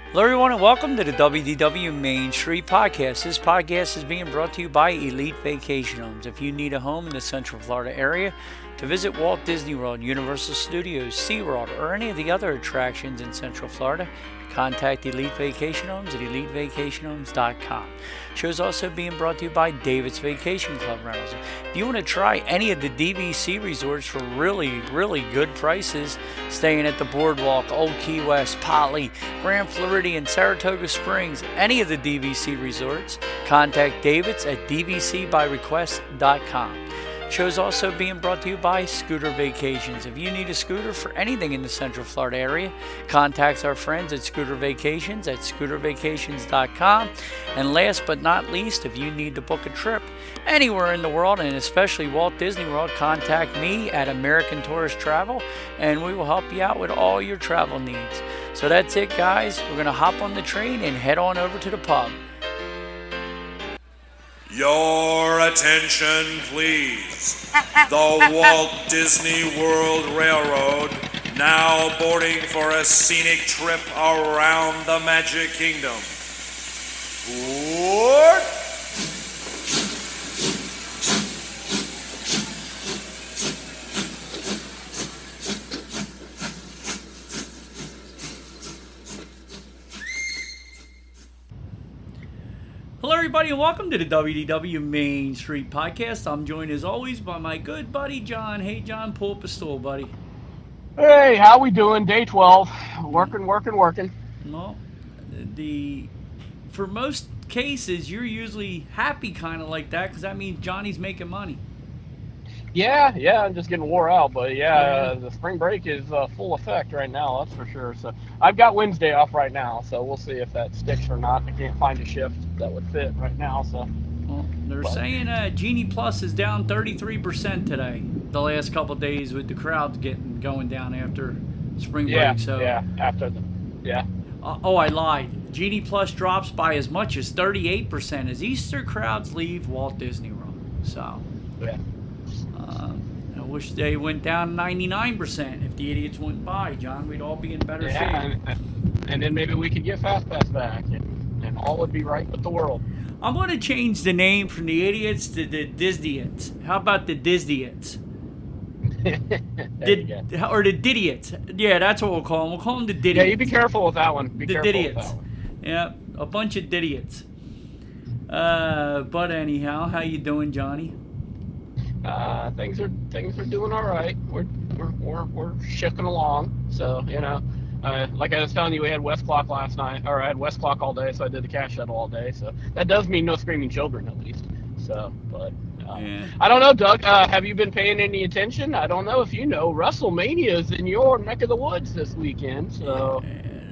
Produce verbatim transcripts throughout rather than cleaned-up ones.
Hello, everyone, and welcome to the W D W Main Street Podcast. This podcast is being brought to you by Elite Vacation Homes. If you need a home in the Central Florida area to visit Walt Disney World, Universal Studios, SeaWorld, or any of the other attractions in Central Florida, contact Elite Vacation Homes at elite vacation homes dot com. Show's also being brought to you by David's Vacation Club Rentals. If you want to try any of the D V C resorts for really, really good prices, staying at the Boardwalk, Old Key West, Poly, Grand Floridian, Saratoga Springs, any of the D V C resorts, contact David's at d v c by request dot com. Show's also being brought to you by Scooter Vacations. If you need a scooter for anything in the Central Florida area, contact our friends at Scooter Vacations at scooter vacations dot com. And last but not least, if you need to book a trip anywhere in the world, and especially Walt Disney World, contact me at American Tourist Travel, and we will help you out with all your travel needs. So that's it, guys. We're going to hop on the train and head on over to the pub. Your attention, please. The Walt Disney World Railroad now boarding for a scenic trip around the Magic Kingdom. Board! Hello, everybody, and welcome to the W D W Main Street Podcast. I'm joined, as always, by my good buddy, John. Hey, John, pull up a stool, buddy. Hey, how we doing? Day twelve. Working, working, working. No, the for most cases, you're usually happy kind of like that, because that means Johnny's making money. Yeah, yeah, I'm just getting wore out, but yeah, uh, the spring break is uh, full effect right now, that's for sure. So I've got Wednesday off right now, so we'll see if that sticks or not. I can't find a shift that would fit right now, so. Well, they're but. saying uh, Genie Plus is down thirty-three percent today, the last couple of days, with the crowds getting going down after spring Yeah, break. So yeah, after the, yeah. Uh, oh, I lied. Genie Plus drops by as much as thirty-eight percent as Easter crowds leave Walt Disney World. So. Yeah. Um, I wish they went down ninety-nine percent. If the idiots went by, John, we'd all be in better Yeah, shape. and, and then maybe we could get Fast Pass back, and, and all would be right with the world. I'm going to change the name from the idiots to the Disneyites. How about the Disneyites? Did, or the Didiots. Yeah, that's what we'll call them. We'll call them the Didiots. Yeah, you be careful with that one. Be the careful Didiots. with that one. Yeah, a bunch of Didiots. Uh, but anyhow, how you doing, Johnny? Uh, things are things are doing all right. We're we're we're, we're shifting along. So you know, uh, like I was telling you, we had West Clock last night, or I had West Clock all day, so I did the cash shuttle all day. So that does mean no screaming children, at least. So, but uh, Yeah. I don't know, Doug. Uh, have you been paying any attention? I don't know if you know, WrestleMania is in your neck of the woods this weekend. So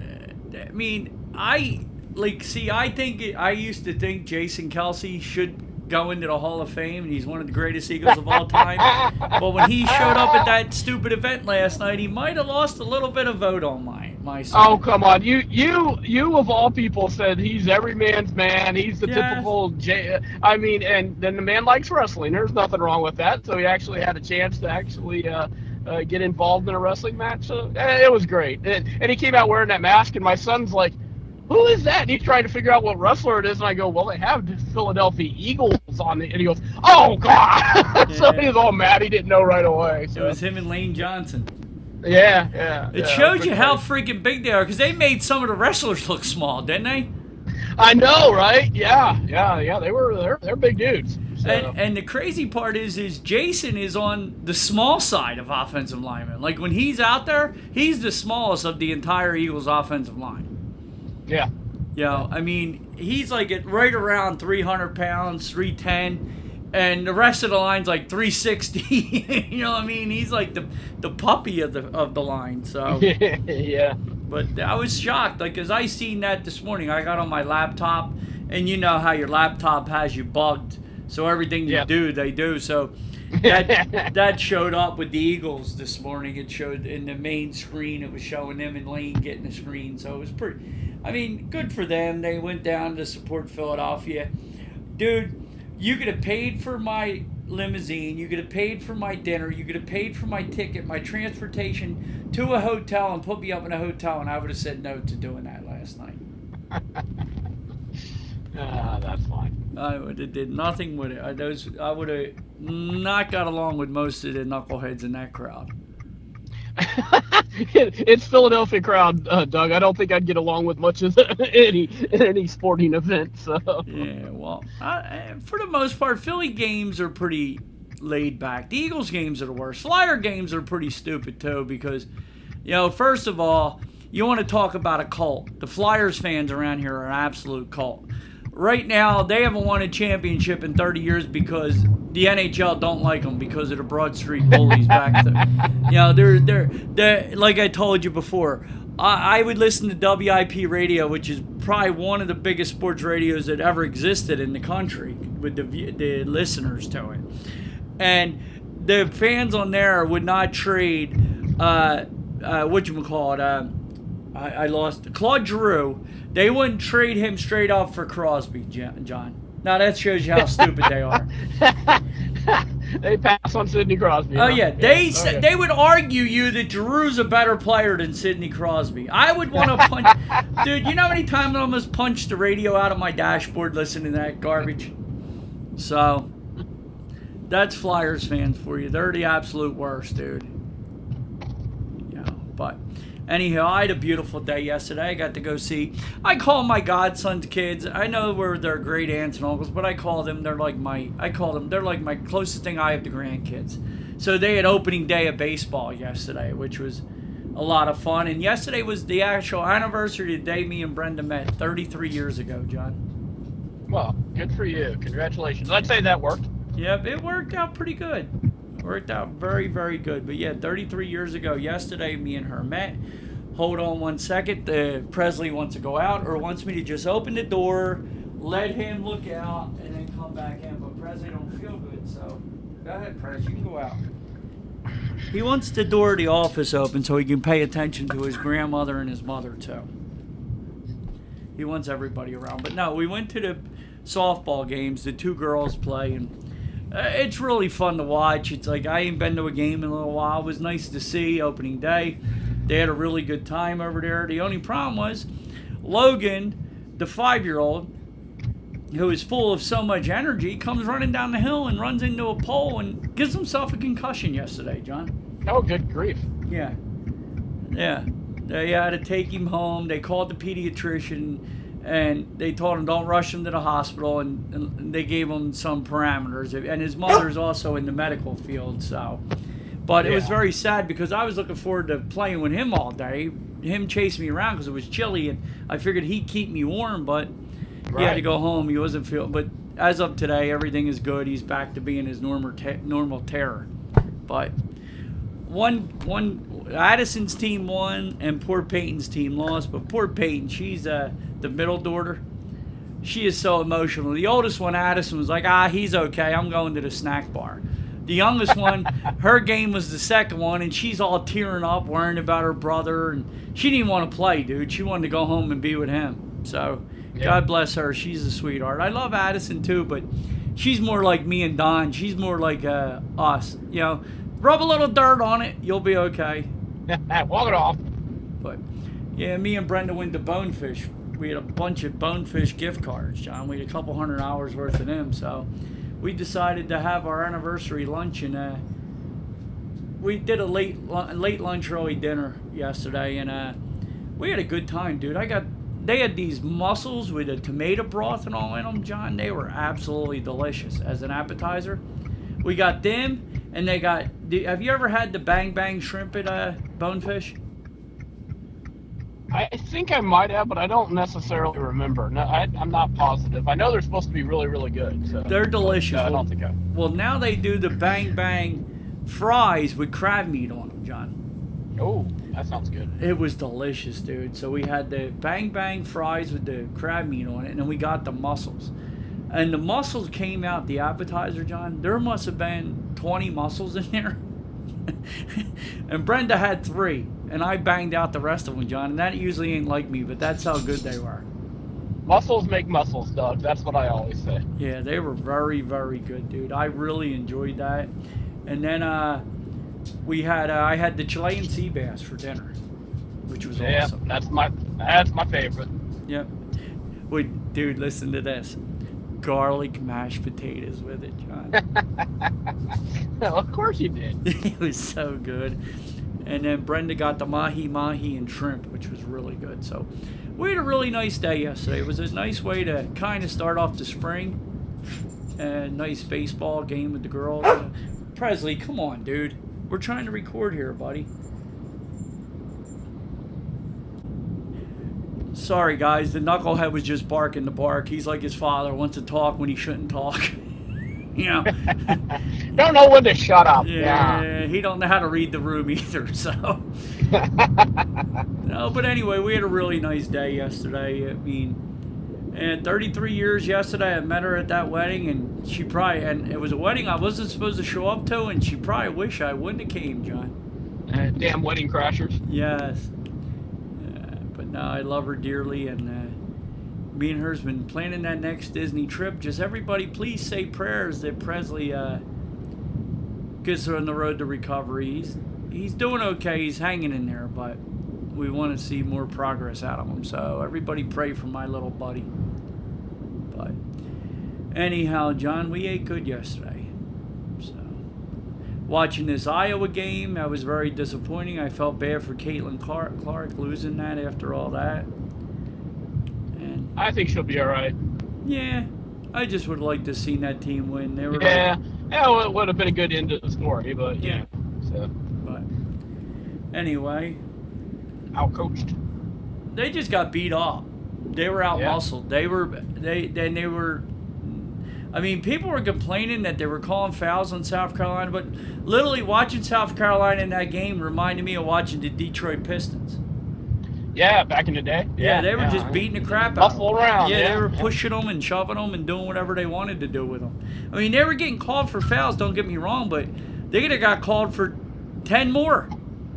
Uh, I mean, I like see. I think it, I used to think Jason Kelsey should go into the Hall of Fame, and he's one of the greatest Eagles of all time. But when he showed up at that stupid event last night, he might have lost a little bit of vote on my my side. Oh, come on. You you you of all people said he's every man's man. He's the Yeah. typical J I mean, and then the man likes wrestling. There's nothing wrong with that. So he actually had a chance to actually uh, uh, get involved in a wrestling match. So eh, it was great. And, and he came out wearing that mask, and my son's like, who is that? And he's trying to figure out what wrestler it is. And I go, well, they have the Philadelphia Eagles on it. And he goes, oh, God. So Yeah. he was all mad. He didn't know right away. It So, was him and Lane Johnson. yeah, yeah. It yeah, showed pretty you how funny. freaking big they are, because they made some of the wrestlers look small, didn't they? I know, right? Yeah, yeah, yeah. They were they're they're big dudes. So. And, and the crazy part is, is Jason is on the small side of offensive linemen. Like when he's out there, he's the smallest of the entire Eagles offensive line. yeah, You know, I mean, he's like at right around three hundred pounds, three ten, and the rest of the line's like three sixty. You know what I mean? He's like the the puppy of the of the line. So, yeah, but I was shocked, like, as I seen that this morning. I got on my laptop, and you know how your laptop has you bugged, so everything you Yeah. do, they do. So that that showed up with the Eagles this morning. It showed in the main screen. It was showing them and Lane getting the screen. So it was pretty. I mean, good for them. They went down to support Philadelphia, dude. You could have paid for my limousine. You could have paid for my dinner. You could have paid for my ticket, my transportation to a hotel, and put me up in a hotel, and I would have said no to doing that last last night. Ah, that's fine. I would have did nothing with it. I, those, I would have not got along with most of the knuckleheads in that crowd. It's Philadelphia crowd, uh, Doug. I don't think I'd get along with much of the, any any sporting event. So. Yeah, well, I, for the most part, Philly games are pretty laid back. The Eagles games are the worst. Flyer games are pretty stupid too because, you know, first of all, you want to talk about a cult. The Flyers fans around here are an absolute cult. Right now, they haven't won a championship in thirty years because the N H L don't like them because of the Broad Street bullies back there. You know, they're, they're, they're, like I told you before, I, I would listen to W I P radio, which is probably one of the biggest sports radios that ever existed in the country with the, the listeners to it. And the fans on there would not trade, uh, uh, whatchamacallit, uh, I, I lost, Claude Giroux. They wouldn't trade him straight up for Crosby, John. Now that shows you how stupid they are. They pass on Sidney Crosby. Oh huh? yeah, they yeah. sa- Okay. they would argue you that Giroux's a better player than Sidney Crosby. I would want to punch, dude. You know how many times I almost punched the radio out of my dashboard listening to that garbage? So that's Flyers fans for you. They're the absolute worst, dude. Yeah, but. Anyhow, I had a beautiful day yesterday. I got to go see, I call my godson's kids. I know we're their great aunts and uncles, but I call them, they're like my, I call them, they're like my closest thing I have to grandkids. So they had opening day of baseball yesterday, which was a lot of fun. And yesterday was the actual anniversary of the day me and Brenda met thirty-three years ago, John. Well, good for you. Congratulations. I'd say that worked. Yep, it worked out pretty good. Worked out very, very good. But yeah, thirty-three years ago, yesterday, me and her met. Hold on one second. Uh, Presley wants to go out or wants me to just open the door, let him look out, and then come back in. But Presley don't feel good, so go ahead, Prez. You can go out. He wants the door of the office open so he can pay attention to his grandmother and his mother, too. He wants everybody around. But no, we went to the softball games. The two girls play, and Uh, it's really fun to watch. It's like I ain't been to a game in a little while. It was nice to see opening day. They had a really good time over there. The only problem was Logan, the five-year-old, who is full of so much energy, comes running down the hill and runs into a pole and gives himself a concussion yesterday, John. Oh, good grief. Yeah. Yeah. They had to take him home. They called the pediatrician. And they told him don't rush him to the hospital, and, and they gave him some parameters. And his mother's also in the medical field, so. But it Yeah. was very sad because I was looking forward to playing with him all day. Him chasing me around because it was chilly, and I figured he'd keep me warm. But he had to Right. go home. He wasn't feeling. But as of today, everything is good. He's back to being his normal te- normal terror. But one one Addison's team won and poor Peyton's team lost. But poor Peyton, she's uh. the middle daughter, she is so emotional. The oldest one, Addison, was like, ah, he's okay. I'm going to the snack bar. The youngest one, her game was the second one, and she's all tearing up, worrying about her brother. And she didn't want to play, dude. She wanted to go home and be with him. So, yeah. God bless her. She's a sweetheart. I love Addison, too, but she's more like me and Don. She's more like uh, us. You know, rub a little dirt on it. You'll be okay. Walk it off. But, yeah, me and Brenda went to Bonefish. We had a bunch of Bonefish gift cards, John. We had a couple hundred hours worth of them. So we decided to have our anniversary lunch, and uh, we did a late late lunch, early dinner yesterday, and uh, we had a good time, dude. I got they had these mussels with a tomato broth and all in them, John. They were absolutely delicious as an appetizer. We got them, and they got. Have you ever had the Bang Bang shrimp at uh, Bonefish? I think I might have, but I don't necessarily remember. No, I, I'm not positive. I know they're supposed to be really, really good. So. They're delicious. No, I don't think I. Well, now they do the Bang Bang fries with crab meat on them, John. Oh, that sounds good. It was delicious, dude. So we had the Bang Bang fries with the crab meat on it, and then we got the mussels. And the mussels came out, the appetizer, John. There must have been twenty mussels in there. And Brenda had three, and I banged out the rest of them, John. And that usually ain't like me, but that's how good they were. Muscles make muscles, Doug. That's what I always say. Yeah, they were very, very good, dude. I really enjoyed that. And then uh, we had, uh, I had the Chilean sea bass for dinner, which was yeah, awesome. that's my that's my favorite. Yep. Wait, dude, listen to this. Garlic mashed potatoes with it, John. Well, of course you did. It was so good. And then Brenda got the mahi-mahi and shrimp, which was really good. So we had a really nice day yesterday. It was a nice way to kind of start off the spring. A nice baseball game with the girls. Uh, Presley, come on, dude. We're trying to record here, buddy. Sorry, guys. The knucklehead was just barking the bark. He's like his father, wants to talk when he shouldn't talk. You know. Don't know when to shut up. Yeah, Yeah. he don't know how to read the room either. So. No, but anyway, we had a really nice day yesterday. I mean, and thirty-three years yesterday, I met her at that wedding, and she probably, and it was a wedding I wasn't supposed to show up to, and she probably wished I wouldn't have came, John. Uh, damn wedding crashers. Yes. Uh, but no, I love her dearly, and uh, me and her's been planning that next Disney trip. Just everybody, please say prayers that Presley uh, gets her on the road to recovery. He's he's doing okay. He's hanging in there, but we want to see more progress out of him. So everybody pray for my little buddy. But anyhow, John, we ate good yesterday. So watching this Iowa game, that was very disappointing. I felt bad for Caitlin Clark, Clark losing that after all that. And I think she'll be all right. yeah, I just would like to see that team win. They were Yeah, like, yeah, well, it would have been a good end to the story, but yeah. So but anyway, outcoached. they just got beat up. They were out Yeah. muscled. They were they then they were. I mean, people were complaining that they were calling fouls on South Carolina, but literally watching South Carolina in that game reminded me of watching the Detroit Pistons. Yeah, back in the day. Yeah, Yeah, they were yeah. just beating the crap out of them. Buffalo around. Yeah, Yeah, they were yeah. pushing them and shoving them and doing whatever they wanted to do with them. I mean, they were getting called for fouls, don't get me wrong, but they could have got called for ten more.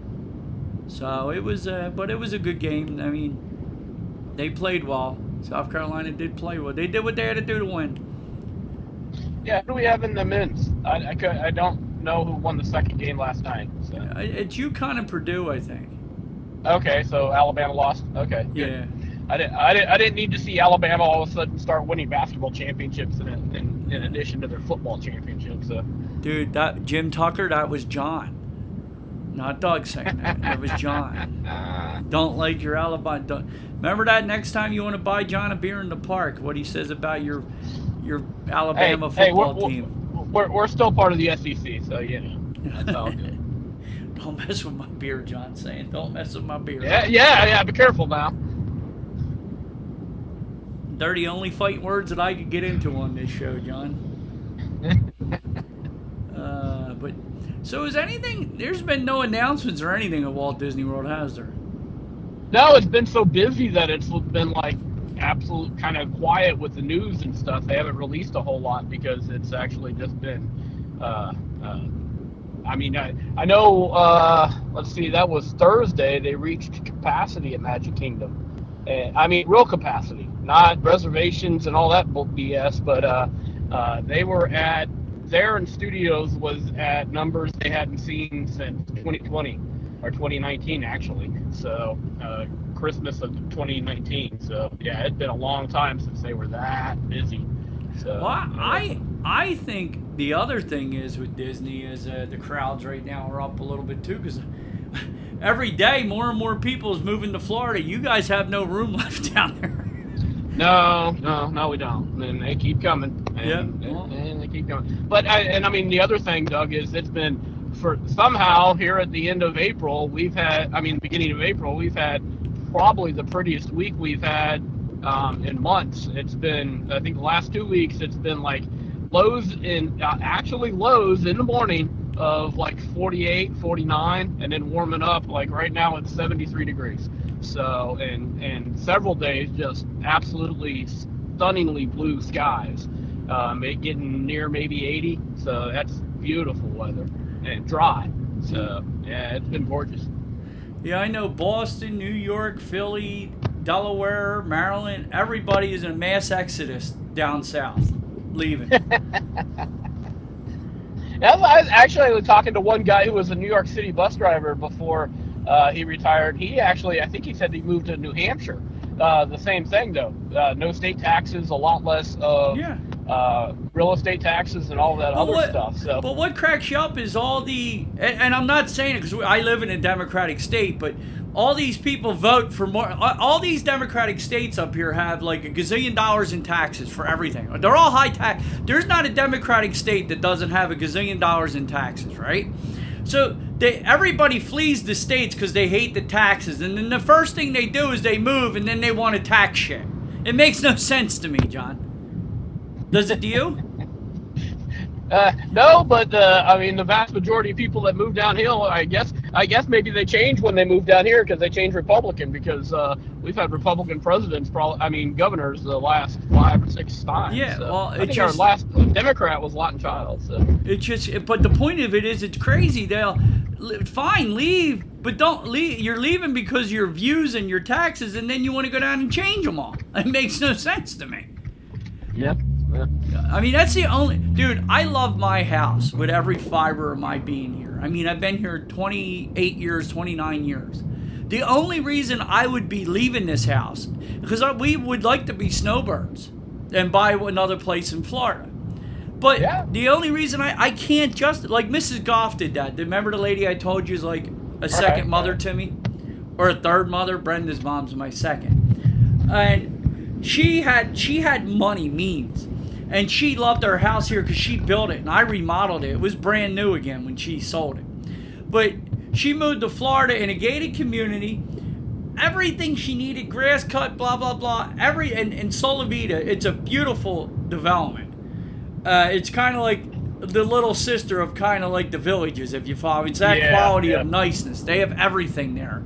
So it was, uh, but it was a good game. I mean, they played well. South Carolina did play well. They did what they had to do to win. Yeah, who do we have in the men's? I, I, could, I don't know who won the second game last night. So. Uh, It's UConn and Purdue, I think. Okay, so Alabama lost. Okay. good. Yeah. I didn't, I, didn't, I didn't need to see Alabama all of a sudden start winning basketball championships in, in, in addition to their football championships. So. Dude, that Jim Tucker, that was John. Not Doug saying that. That was John. Don't like your Alabama. Don't, remember that next time you want to buy John a beer in the park, what he says about your your Alabama hey, football hey, we're, team. We're, we're still part of the S E C, so, you know, that's all good. Don't mess with my beer, John saying. Don't mess with my beer. Yeah, yeah, yeah, be careful now. They're the only fighting words that I could get into on this show, John. uh, but so is anything, there's been no announcements or anything at Walt Disney World, has there? No, it's been so busy that it's been like absolute kind of quiet with the news and stuff. They haven't released a whole lot because it's actually just been, uh, uh, I mean, I, I know, uh, let's see, that was Thursday. They reached capacity at Magic Kingdom. And, I mean, real capacity, not reservations and all that B S, but uh, uh, they were at, there in studios was at numbers they hadn't seen since twenty twenty or twenty nineteen, actually. So, uh, Christmas of twenty nineteen. So, yeah, it's been a long time since they were that busy. So, Well, I I think the other thing is with Disney is uh, the crowds right now are up a little bit too, because every day more and more people is moving to Florida. You guys have no room left down there. No, no, no, we don't. And they keep coming. And, Yeah. and, and they keep coming. But, I, and I mean, the other thing, Doug, is it's been, for somehow here at the end of April, we've had, I mean, beginning of April, we've had probably the prettiest week we've had um, in months. It's been, I think the last two weeks, it's been like lows in, uh, actually lows in the morning of like forty-eight, forty-nine, and then warming up, like right now it's seventy-three degrees. So, and, and several days just absolutely stunningly blue skies, um, it getting near maybe eighty. So that's beautiful weather and dry. So, yeah, it's been gorgeous. Yeah, I know Boston, New York, Philly, Delaware, Maryland, everybody is in a mass exodus down south, leaving. I was actually talking to one guy who was a New York City bus driver before uh, he retired. He actually, I think he said he moved to New Hampshire uh, the same thing though. Uh, no state taxes, a lot less of Yeah. uh, real estate taxes and all that But other what- stuff. So, But what cracks you up is all the, and, and I'm not saying it because I live in a Democratic state, but all these people vote for more. All these Democratic states up here have like a gazillion dollars in taxes for everything. They're all high tax. There's not a Democratic state that doesn't have a gazillion dollars in taxes, right? So they, everybody flees the states because they hate the taxes, and then the first thing they do is they move, and then they want to tax shit. It makes no sense to me, John. Does it to you? Uh, no, but uh, I mean, the vast majority of people that move downhill, I guess, I guess maybe they change when they move down here because they change Republican. Because uh, we've had Republican presidents, probably, I mean, governors the last five or six times. Yeah, so well, I it think just- our last Democrat was Lawton Child. So It's just, but the point of it is, it's crazy. They'll fine leave, but don't leave. You're leaving because your views and your taxes, and then you want to go down and change them all. It makes no sense to me. yep. Yeah. I mean, that's the only, dude, I love my house with every fiber of my being here. I mean, I've been here twenty-eight years, twenty-nine years. The only reason I would be leaving this house, because we would like to be snowbirds and buy another place in Florida. But Yeah. the only reason I, I can't just, like Missus Goff did that. Remember the lady I told you is like a second mother to me? Or a third mother? Brenda's mom's my second. And she had, she had money, means. And she loved her house here because she built it and I remodeled it. It was brand new again when she sold it. But she moved to Florida in a gated community. Everything she needed, grass cut, blah, blah, blah. Every and, and Solavita, it's a beautiful development. Uh, it's kind of like the little sister of kind of like the Villages, if you follow. It's that Yeah, quality yeah. of niceness. They have everything there.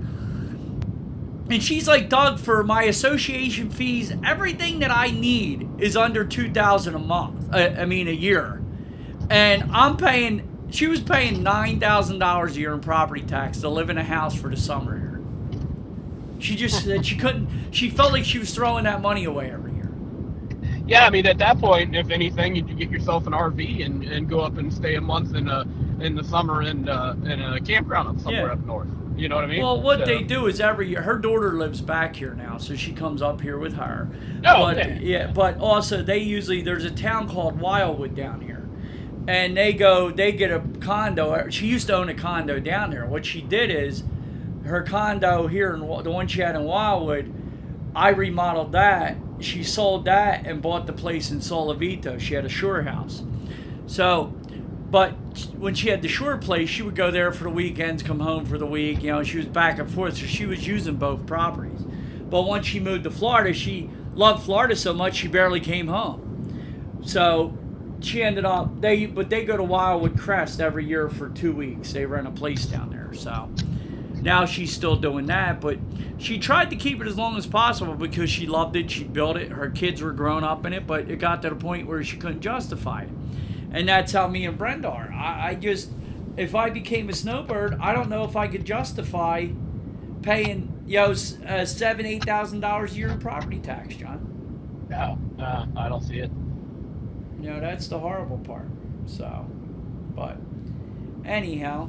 And she's like, Doug, for my association fees, everything that I need is under two thousand dollars a month. I, I mean, a year. And I'm paying, she was paying nine thousand dollars a year in property tax to live in a house for the summer here. She just said she couldn't, she felt like she was throwing that money away every year. Yeah, I mean, at that point, if anything, you could get yourself an R V and, and go up and stay a month in a, in the summer in uh, in a campground up somewhere Yeah. up north. You know what I mean? Well, what So- they do is every year, her daughter lives back here now, so she comes up here with her. Oh, but, okay. yeah, but also they usually, there's a town called Wildwood down here, and they go, they get a condo. She used to own a condo down there. What she did is, her condo here, in, Wa- the one she had in Wildwood, I remodeled that. She sold that and bought the place in Solavito. She had a shore house. So, but when she had the shore place, she would go there for the weekends, come home for the week. You know, she was back and forth, so she was using both properties. But once she moved to Florida, she loved Florida so much she barely came home. So she ended up they, but they go to Wildwood Crest every year for two weeks. They rent a place down there. So now she's still doing that, but she tried to keep it as long as possible because she loved it. She built it. Her kids were grown up in it, but it got to the point where she couldn't justify it. And that's how me and Brenda are. I, I just, if I became a snowbird, I don't know if I could justify paying, you know, s- uh, seven, eight thousand dollars a year in property tax, John. No, uh, I don't see it. You know, that's the horrible part. So, but anyhow,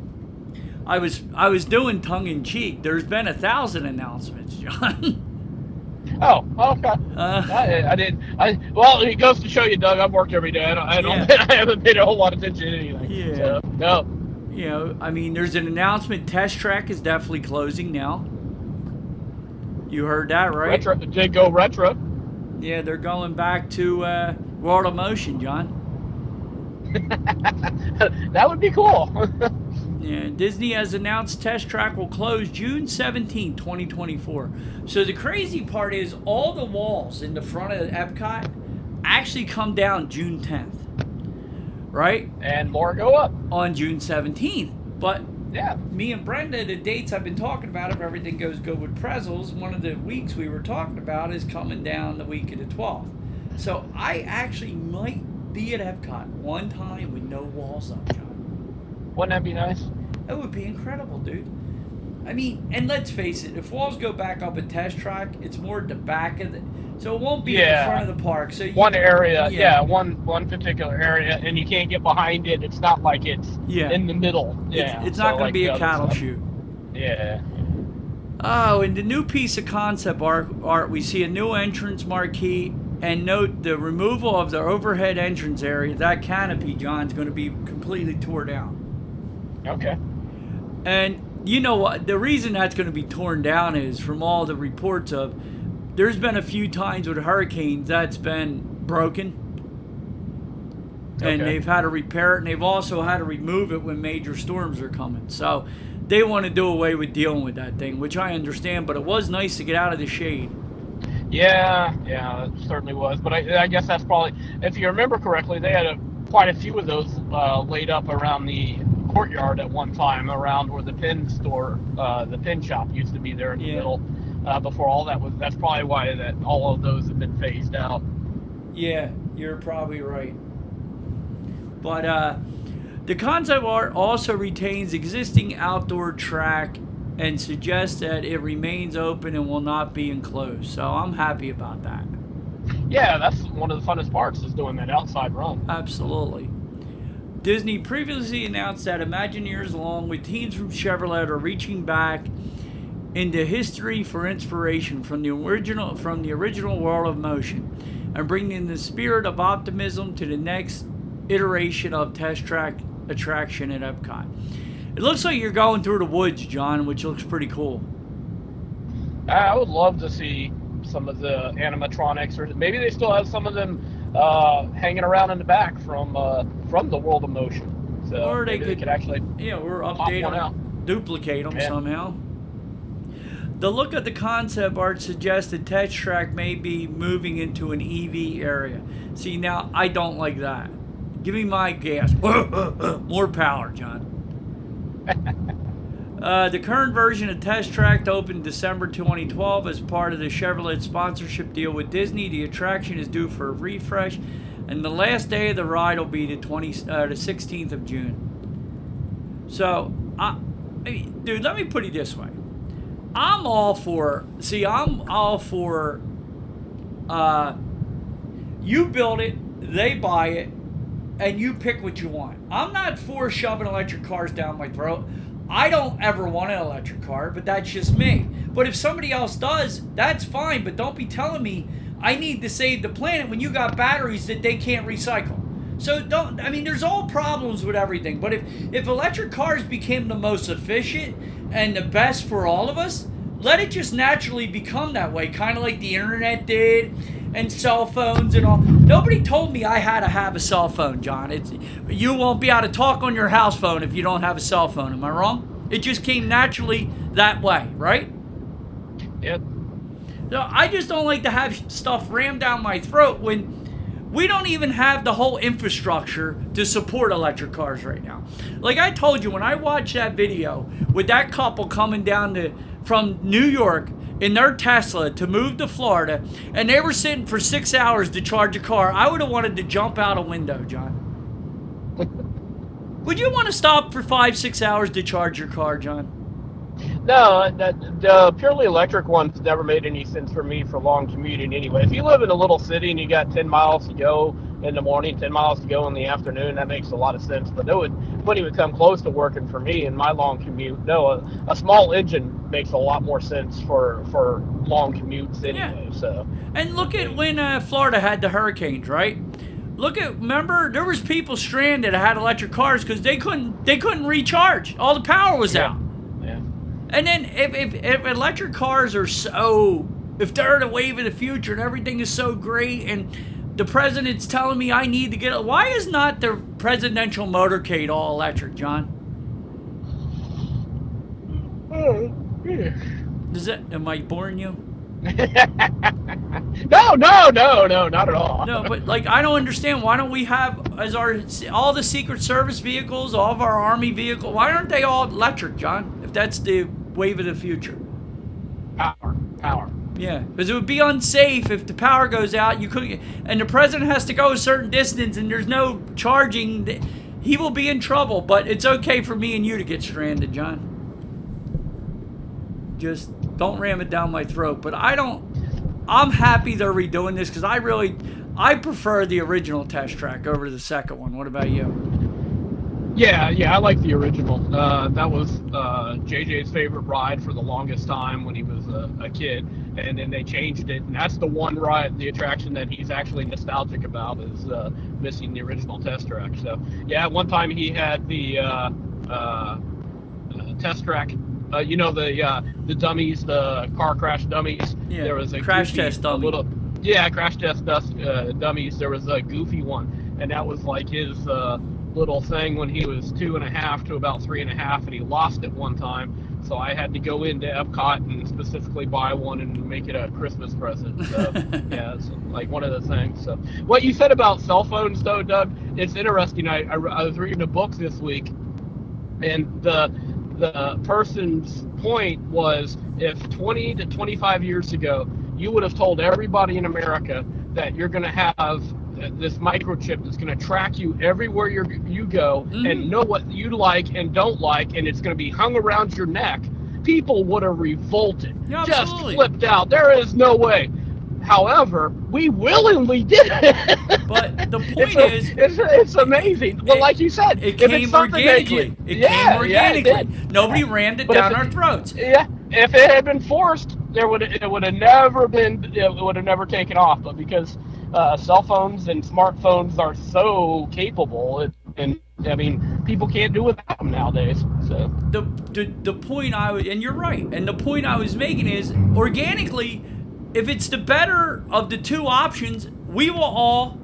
I was I was doing tongue in cheek. There's been a thousand announcements, John. Oh, okay. Uh, I, I didn't. I well, it goes to show you, Doug. I've worked every day. I don't. I, don't, Yeah. I haven't paid a whole lot of attention to anything. Yeah. So, no. you know, I mean, there's an announcement. Test Track is definitely closing now. You heard that, right? Retro. Did go retro? Yeah, they're going back to uh, World of Motion, John. That would be cool. Yeah, Disney has announced Test Track will close June seventeenth, twenty twenty-four. So the crazy part is all the walls in the front of Epcot actually come down June tenth, right? And more go up. On June seventeenth. But Yeah. me and Brenda, the dates I've been talking about, if everything goes good with Pretzels, one of the weeks we were talking about is coming down the week of the twelfth. So I actually might be at Epcot one time with no walls up, John. Wouldn't that be nice? That would be incredible, dude. I mean, and let's face it, if walls go back up at Test Track, it's more at the back of the, so it won't be at Yeah. the front of the park. So you, One area, yeah. one one particular area, and you can't get behind it. It's not like it's Yeah. in the middle. It's, Yeah, it's so not going like to be the a other cattle stuff. shoot. Yeah. Oh, in the new piece of concept art, art, we see a new entrance marquee, and note the removal of the overhead entrance area. That canopy, John, is going to be completely torn down. Okay. And you know what? The reason that's going to be torn down is from all the reports of, there's been a few times with hurricanes that's been broken. And okay. They've had to repair it, and they've also had to remove it when major storms are coming. So they want to do away with dealing with that thing, which I understand, but it was nice to get out of the shade. Yeah, yeah, it certainly was. But I, I guess that's probably, if you remember correctly, they had a, quite a few of those uh, laid up around the courtyard at one time, around where the pin store, uh, the pin shop used to be there in the yeah. middle. Uh, before all that was, that's probably why that all of those have been phased out. Yeah, you're probably right. But uh, the concept art also retains existing outdoor track and suggests that it remains open and will not be enclosed. So I'm happy about that. Yeah, that's one of the funnest parts, is doing that outside run. Absolutely. Disney previously announced that Imagineers, along with teams from Chevrolet, are reaching back into history for inspiration from the original from the original World of Motion, and bringing the spirit of optimism to the next iteration of Test Track attraction at Epcot. It looks like you're going through the woods, John, which looks pretty cool. I would love to see some of the animatronics, or maybe they still have some of them uh, hanging around in the back from uh, from the World of Motion. So or they maybe could, they could actually yeah, or update them, out. duplicate them yeah. somehow. The look of the concept art suggests the Test Track may be moving into an E V area. See, now I don't like that. Give me my gas. More power, John. uh, the current version of Test Track opened December twenty twelve as part of the Chevrolet sponsorship deal with Disney. The attraction is due for a refresh, and the last day of the ride will be the twenty, uh, the sixteenth of June. So, I, dude, let me put it this way. I'm all for, see, I'm all for, uh, you build it, they buy it, and you pick what you want. I'm not for shoving electric cars down my throat. I don't ever want an electric car, but that's just me. But if somebody else does, that's fine, but don't be telling me I need to save the planet when you got batteries that they can't recycle. So don't, I mean, there's all problems with everything, but if, if electric cars became the most efficient and the best for all of us, let it just naturally become that way, kind of like the internet did, and cell phones and all. Nobody told me I had to have a cell phone, John. It's, you won't be able to talk on your house phone if you don't have a cell phone. Am I wrong? It just came naturally that way, right? Yep. So I just don't like to have stuff rammed down my throat when we don't even have the whole infrastructure to support electric cars right now. Like I told you, when I watched that video with that couple coming down to, from New York in their Tesla to move to Florida, and they were sitting for six hours to charge a car, I would have wanted to jump out a window, John. Would you want to stop for five, six hours to charge your car, John? No, that, the purely electric ones never made any sense for me for long commuting anyway. If you live in a little city and you got ten miles to go in the morning, ten miles to go in the afternoon, that makes a lot of sense. But it would, wouldn't even come close to working for me in my long commute. No, a, a small engine makes a lot more sense for, for long commutes anyway. Yeah. So. And look at when uh, Florida had the hurricanes, right? Look at, remember, there was people stranded that had electric cars because they couldn't they couldn't recharge. All the power was yeah. out. Yeah. And then if, if, if electric cars are so, if they're the wave of the future and everything is so great and the president's telling me I need to get it, why is not the presidential motorcade all electric, John? Oh, yeah. Does that, am I boring you? no, no, no, no, not at all. No, but like I don't understand. Why don't we have as our all the Secret Service vehicles, all of our Army vehicles? Why aren't they all electric, John? If that's the wave of the future. Power, power. Yeah, because it would be unsafe if the power goes out. You couldn't, and the president has to go a certain distance, and there's no charging. He will be in trouble. But it's okay for me and you to get stranded, John. Just don't ram it down my throat. But I don't. I'm happy they're redoing this because I really, I prefer the original Test Track over the second one. What about you? Yeah, yeah, I like the original. Uh, that was uh, J J's favorite ride for the longest time when he was a, a kid, and then they changed it, and that's the one ride, the attraction that he's actually nostalgic about is uh, missing the original test track. So, yeah, at one time he had the uh, uh, uh, test track. Uh, you know the uh, the dummies, the car crash dummies. Yeah, there was a crash goofy, test dummy. A little, yeah, crash test dust, uh, dummies. There was a goofy one, and that was like his uh, little thing when he was two and a half to about three and a half, and he lost it one time. So I had to go into Epcot and specifically buy one and make it a Christmas present. So, yeah, it's like one of the things. So what you said about cell phones, though, Doug, it's interesting. I, I, I was reading a book this week, and the the person's point was if twenty to twenty-five years ago you would have told everybody in America that you're going to have this microchip that's going to track you everywhere you you go mm-hmm. and know what you like and don't like, and it's going to be hung around your neck, people would have revolted. Yeah, just absolutely. Flipped out. There is no way. However, we willingly did it. But the point it's a, is, it's, it's amazing. Well, it, like you said, it if came it's organically. organically. It yeah, came organically. Yeah, it Nobody rammed it but down it, our throats. Yeah, if it had been forced, there would it would have never been. It would have never taken off. But because uh, cell phones and smartphones are so capable, it, and I mean, people can't do without them nowadays. So the the the point I was, and you're right, and the point I was making is organically. If it's the better of the two options, we will all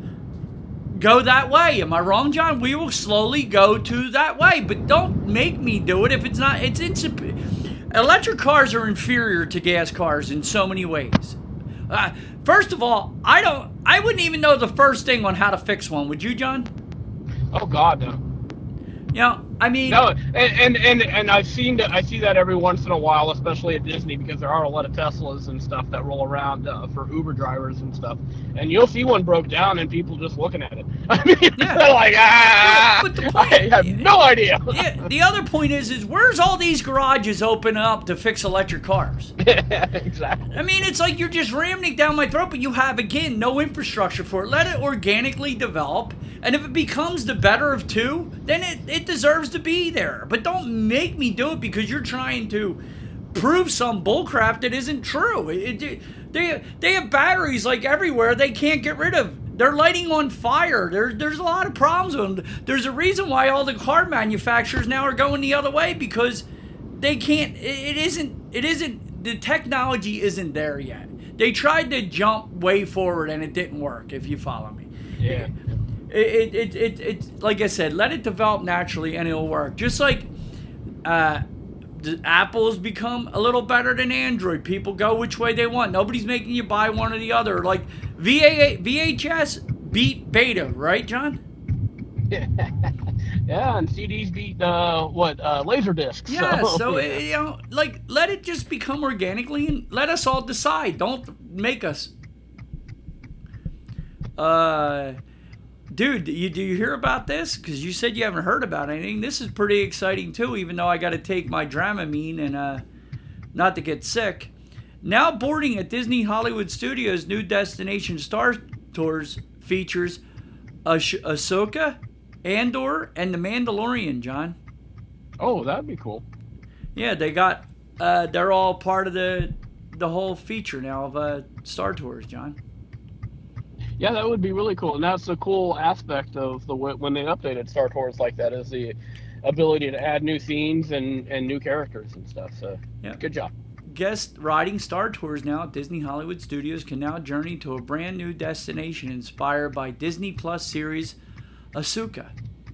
go that way. Am I wrong, John? We will slowly go to that way, but don't make me do it if it's not. It's insip- Electric cars are inferior to gas cars in so many ways. Uh, first of all, I don't. I wouldn't even know the first thing on how to fix one. Would you, John? Oh God, no. You know, I mean, no, and and and, and I've seen that. I see that every once in a while, especially at Disney, because there are a lot of Teslas and stuff that roll around uh, for Uber drivers and stuff. And you'll see one broke down, and people just looking at it. I mean, yeah. they're like, ah, but the point, I have no idea. Yeah, the other point is, is where's all these garages open up to fix electric cars? Yeah, exactly. I mean, it's like you're just ramming it down my throat, but you have, again, no infrastructure for it. Let it organically develop, and if it becomes the better of two, then it, it deserves to be there. But don't make me do it because you're trying to prove some bullcrap that isn't true. It, it, they, they have batteries like everywhere they can't get rid of. They're lighting on fire. There, there's a lot of problems with them. There's a reason why all the car manufacturers now are going the other way because they can't, it, it isn't, it isn't, the technology isn't there yet. They tried to jump way forward and it didn't work, if you follow me. Yeah. It, it, it, it, it, like I said, let it develop naturally and it'll work. Just like uh, the Apple's become a little better than Android. People go which way they want. Nobody's making you buy one or the other. Like V A, V H S beat Beta, right, John? Yeah, yeah, and C Ds beat uh, what uh, laser discs. Yeah, so, so yeah. It, you know, like let it just become organically and let us all decide. Don't make us. Uh. Dude, you, do you hear about this? Because you said you haven't heard about anything. This is pretty exciting, too, even though I got to take my Dramamine and uh, not to get sick. Now boarding at Disney Hollywood Studios' new Destination Star Tours features Ash- Ahsoka, Andor, and The Mandalorian, John. Oh, that'd be cool. Yeah, they got, uh, they're all part of the the whole feature now of uh, Star Tours, John. Yeah, that would be really cool, and that's a cool aspect of the when they updated Star Tours like that is the ability to add new scenes and, and new characters and stuff. So, yeah, good job. Guests riding Star Tours now at Disney Hollywood Studios can now journey to a brand new destination inspired by Disney Plus series Ahsoka.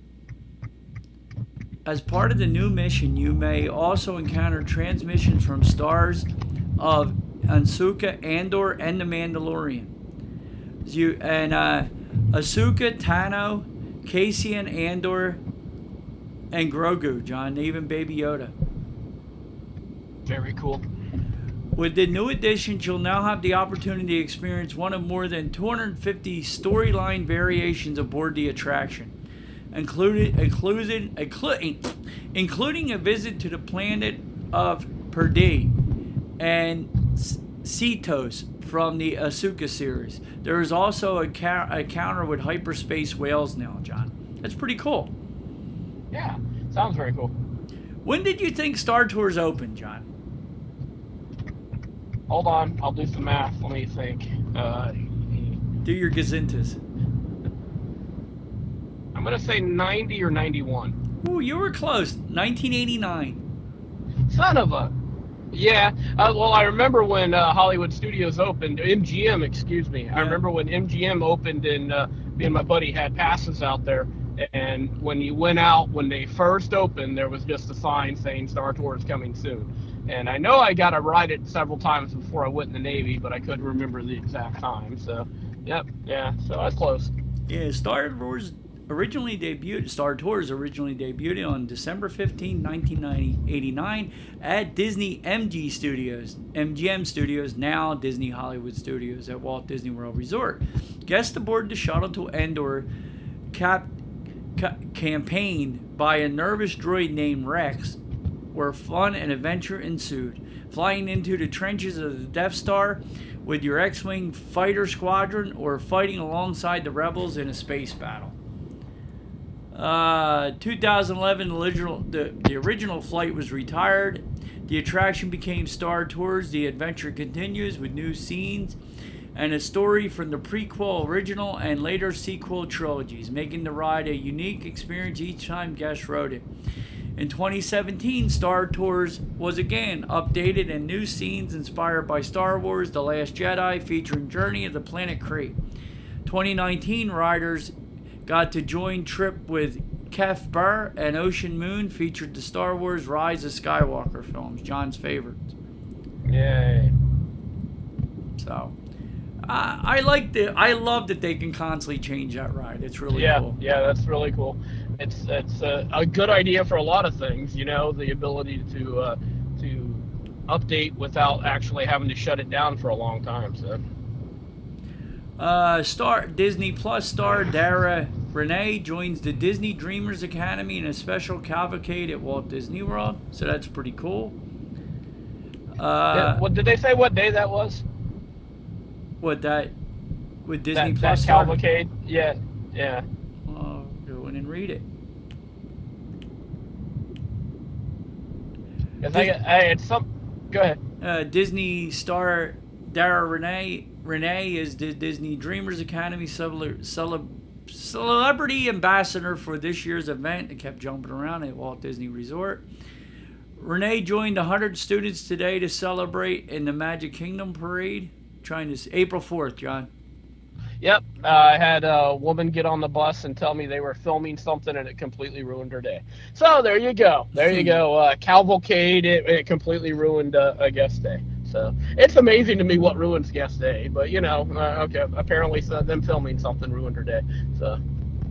As part of the new mission, you may also encounter transmissions from stars of Ahsoka, Andor, and The Mandalorian. You and uh, Ahsoka, Tano, Cassian, Andor, and Grogu, John, even Baby Yoda. Very cool. With the new additions, you'll now have the opportunity to experience one of more than two hundred fifty storyline variations aboard the attraction, included, included, including, including a visit to the planet of Perdee and Cetos from the Ahsoka series. There is also a, ca- a counter with hyperspace whales now, John. That's pretty cool. Yeah, sounds very cool. When did you think Star Tours opened, John? Hold on, I'll do some math. Let me think. Uh, Do your gazintas. I'm gonna say ninety or ninety-one. Ooh, you were close. nineteen eighty-nine. Son of a. Yeah. Uh, well, I remember when uh, Hollywood Studios opened. M G M, excuse me. Yeah. I remember when M G M opened, and uh, me and my buddy had passes out there. And when you went out, when they first opened, there was just a sign saying Star Tours coming soon. And I know I got to ride it several times before I went in the Navy, but I couldn't remember the exact time. So, yep, yeah. So I was close. Yeah, Star Tours originally debuted. Star Tours originally debuted on December fifteenth, nineteen eighty-nine, at Disney M G Studios, M G M Studios, now Disney Hollywood Studios at Walt Disney World Resort. Guests aboard the shuttle to Endor, cap, ca- campaigned by a nervous droid named Rex, where fun and adventure ensued. Flying into the trenches of the Death Star with your X-Wing fighter squadron, or fighting alongside the rebels in a space battle. Uh, two thousand eleven, the original, the, the original flight was retired. The attraction became Star Tours. The adventure continues with new scenes and a story from the prequel, original, and later sequel trilogies, making the ride a unique experience each time guests rode it. In twenty seventeen, Star Tours was again updated, and new scenes inspired by Star Wars: The Last Jedi, featuring Journey of the Planet Krayt. twenty nineteen, riders got to join trip with Kef Bir and Ocean Moon, featured the Star Wars Rise of Skywalker films, John's favorites. Yay. So, I, I like the, I love that they can constantly change that ride. It's really yeah, cool. Yeah, that's really cool. It's it's a, a good idea for a lot of things, you know, the ability to uh, to update without actually having to shut it down for a long time. So, uh, star Disney Plus star Dara Renee joins the Disney Dreamers Academy in a special cavalcade at Walt Disney World. So that's pretty cool. Uh, yeah, what did they say? What day that was? What that with Disney that, Plus that star? cavalcade? Yeah, yeah. Oh, go in and read it. I think it, hey, it's some. Go ahead. Uh, Disney star Dara Renee Renee is the Disney Dreamers Academy celeb, celeb, celebrity ambassador for this year's event. It kept jumping around at Walt Disney Resort. Renee joined one hundred students today to celebrate in the Magic Kingdom parade. Trying to April fourth, John. Yep, uh, I had a woman get on the bus and tell me they were filming something and it completely ruined her day. So there you go. There you go. Uh, cavalcade, it, it completely ruined uh, a guest day. So it's amazing to me what ruins guest day. But, you know, uh, okay, apparently so, them filming something ruined her day. So.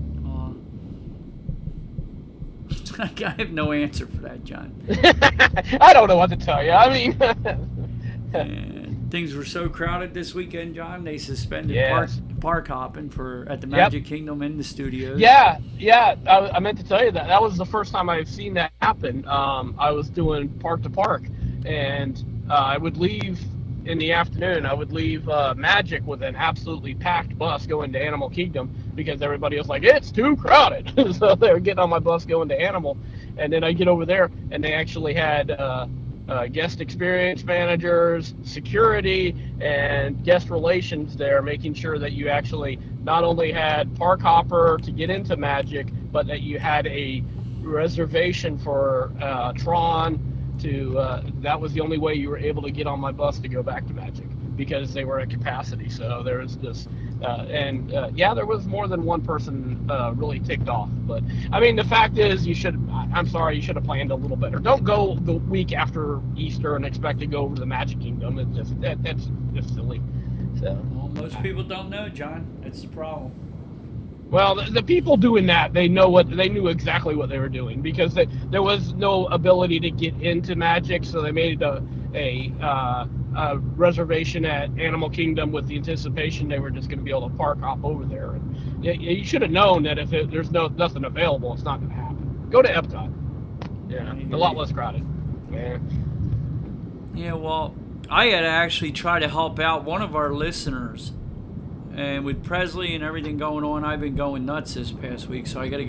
Uh, I have no answer for that, John. I don't know what to tell you. I mean... And things were so crowded this weekend, John. They suspended yes. park, park hopping for at the Magic yep. Kingdom in the studios. Yeah, yeah. I, I meant to tell you that. That was the first time I've seen that happen. Um, I was doing park to park, and uh, I would leave in the afternoon. I would leave uh, Magic with an absolutely packed bus going to Animal Kingdom because everybody was like, it's too crowded. So they were getting on my bus going to Animal, and then I get over there, and they actually had... Uh, Uh, guest experience managers, security, and guest relations there, making sure that you actually not only had park hopper to get into Magic, but that you had a reservation for uh, Tron to, uh, that was the only way you were able to get on my bus to go back to Magic, because they were at capacity. So there was this, uh, and uh, yeah, there was more than one person uh, really ticked off. But I mean, the fact is, you should, I'm sorry, you should have planned a little better. Don't go the week after Easter and expect to go over to the Magic Kingdom. It's just, that, that's just silly. So. Well, most people don't know, John. That's the problem. Well, the, the people doing that, they know what they knew exactly what they were doing, because they, there was no ability to get into Magic, so they made a a, uh, a reservation at Animal Kingdom with the anticipation they were just going to be able to park hop over there. And you, you should have known that if it, there's no nothing available, it's not going to happen. Go to Epcot. Yeah, a lot less crowded. Yeah. Yeah. Well, I had to actually try to help out one of our listeners. And with Presley and everything going on, I've been going nuts this past week, so I got to get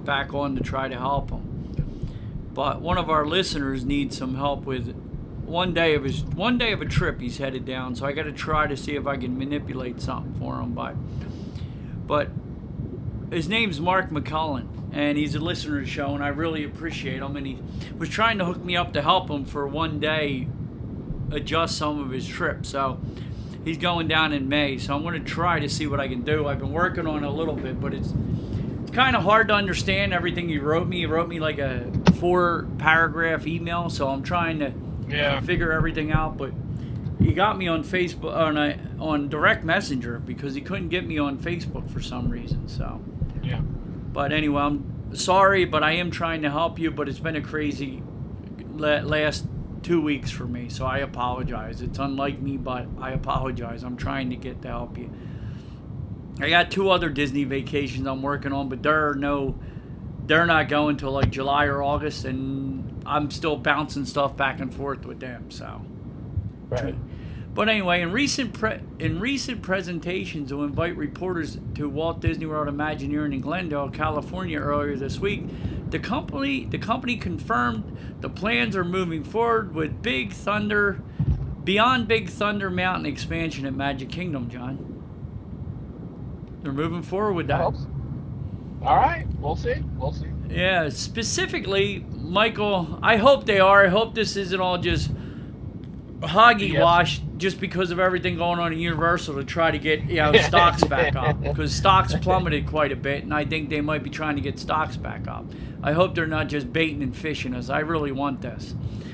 back on to try to help him. But one of our listeners needs some help with one day of his one day of a trip he's headed down. So I got to try to see if I can manipulate something for him. But but his name's Mark McCullen, and he's a listener to the show, and I really appreciate him. And he was trying to hook me up to help him for one day adjust some of his trip. So he's going down in May, so I'm going to try to see what I can do. I've been working on it a little bit, but it's it's kind of hard to understand everything you wrote me. You wrote me like a four-paragraph email, so I'm trying to yeah. figure everything out. But he got me on Facebook, on a, on direct messenger, because he couldn't get me on Facebook for some reason. So yeah. But anyway, I'm sorry, but I am trying to help you. But it's been a crazy last two weeks for me, so I apologize. It's unlike me, but I apologize. I'm trying to get to help you. I got two other Disney vacations I'm working on, but they're no, they're not going till like July or August, and I'm still bouncing stuff back and forth with them. So, right. But anyway, in recent pre- in recent presentations to invite reporters to Walt Disney World Imagineering in Glendale, California earlier this week, the company the company confirmed the plans are moving forward with Big Thunder, beyond Big Thunder Mountain expansion at Magic Kingdom, John. They're moving forward with that. All right, we'll see. We'll see. Yeah, specifically, Michael, I hope they are. I hope this isn't all just hoggy Yes. wash just because of everything going on in Universal to try to get, you know, stocks back up, because stocks plummeted quite a bit, and I think they might be trying to get stocks back up. I hope they're not just baiting and fishing us. I really want this.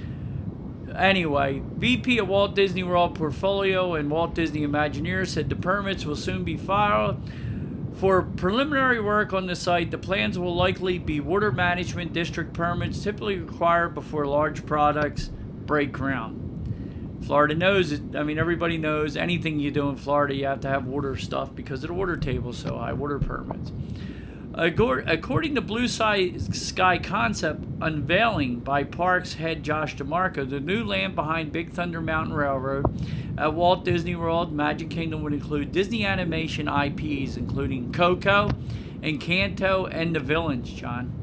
Anyway, V P at Walt Disney World Portfolio and Walt Disney Imagineers said the permits will soon be filed for preliminary work on the site. The plans will likely be water management district permits, typically required before large projects break ground. Florida knows it. I mean, everybody knows anything you do in Florida, you have to have water stuff because of the water table so high, water permits. According to Blue Sky Concept unveiling by Parks head Josh DeMarco, the new land behind Big Thunder Mountain Railroad at Walt Disney World Magic Kingdom would include Disney animation I Ps, including Coco, Encanto, and The Villains, John.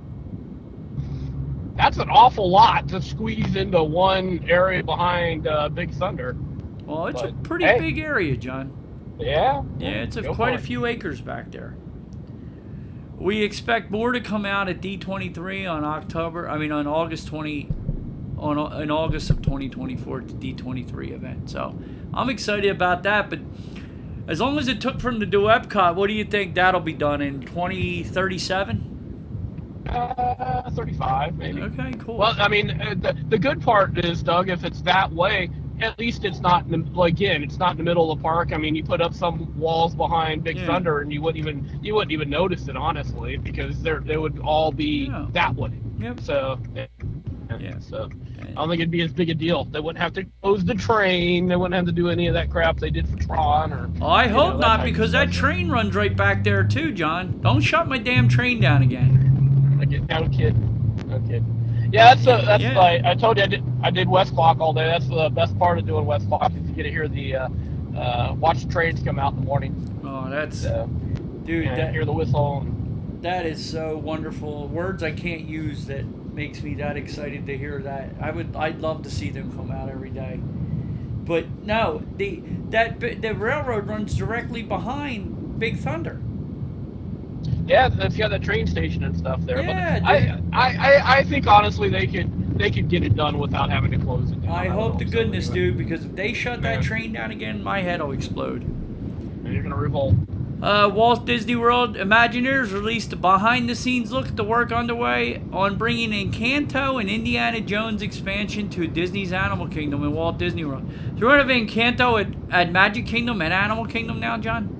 That's an awful lot to squeeze into one area behind uh, Big Thunder. Well, it's but, a pretty hey. big area, John. Yeah? Yeah, it's a, Go quite a for it. few acres back there. We expect more to come out at D twenty-three on October. I mean, on August twentieth, on in August of twenty twenty-four, the D twenty-three event. So I'm excited about that. But as long as it took from the do Epcot, what do you think that'll be done in twenty thirty-seven? Uh, thirty-five maybe. Okay, cool. Well, I mean, uh, the, the good part is, Doug, if it's that way, at least it's not, in the, like, again, it's not in the middle of the park. I mean, you put up some walls behind Big Yeah. Thunder, and you wouldn't even you wouldn't even notice it, honestly, because they're they would all be Yeah. that way. Yep. So, yeah. Yeah. So, I don't think it'd be as big a deal. They wouldn't have to close the train. They wouldn't have to do any of that crap they did for Tron or. Oh, I you hope know, that not, type of because that stuff. train runs right back there too, John. Don't shut my damn train down again. I get no kid, no kid. Yeah, that's a, that's Yeah. like I told you I did I did West Clock all day. That's the best part of doing West Clock is you get to hear the uh, uh, watch the trains come out in the morning. Oh, that's So, dude. and That, hear the whistle. And, That is so wonderful. Words I can't use that makes me that excited to hear that. I would, I'd love to see them come out every day. But no, the that the railroad runs directly behind Big Thunder. yeah, it's got that train station and stuff there. Yeah, but I, I, I, I think honestly they could they could get it done without having to close it down. I don't hope know, to so goodness, anyway. dude, because if they shut that Yeah. train down again, my head will explode. And you're gonna revolt. Uh, Walt Disney World Imagineers released a behind-the-scenes look at the work underway on bringing Encanto and Indiana Jones expansion to Disney's Animal Kingdom in Walt Disney World. So we're going to have Encanto at, at Magic Kingdom and Animal Kingdom now, John?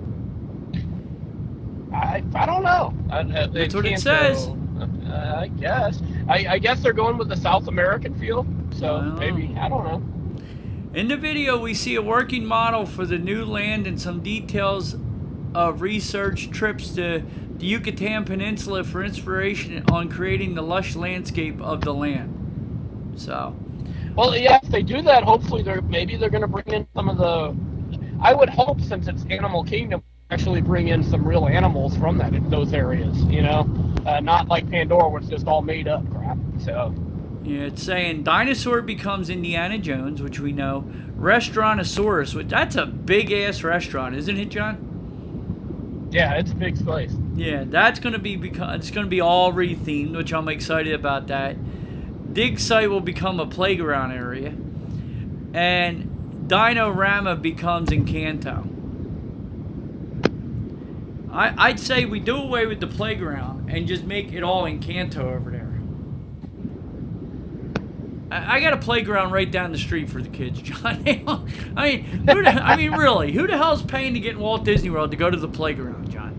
I, I don't know. I, I, That's what it can't says. go- Uh, I guess. I, I guess they're going with the South American feel. So Oh. maybe I don't know. In the video, we see a working model for the new land and some details of research trips to the Yucatan Peninsula for inspiration on creating the lush landscape of the land. So, Well, yeah, if they do that, hopefully they're maybe they're going to bring in some of the. I would hope since it's Animal Kingdom, actually bring in some real animals from that those areas, you know, uh, not like Pandora where it's just all made up crap. So yeah, it's saying dinosaur becomes Indiana Jones, which we know. Restaurantosaurus, which that's a big ass restaurant, isn't it, John? Yeah, it's a big place. Yeah, that's gonna be because it's gonna be all rethemed, which I'm excited about. That dig site will become a playground area, and Dino-Rama becomes Encanto. I, I'd say we do away with the playground and just make it all Encanto over there. I, I got a playground right down the street for the kids, John. I mean, who the, I mean, really, who the hell's paying to get in Walt Disney World to go to the playground, John?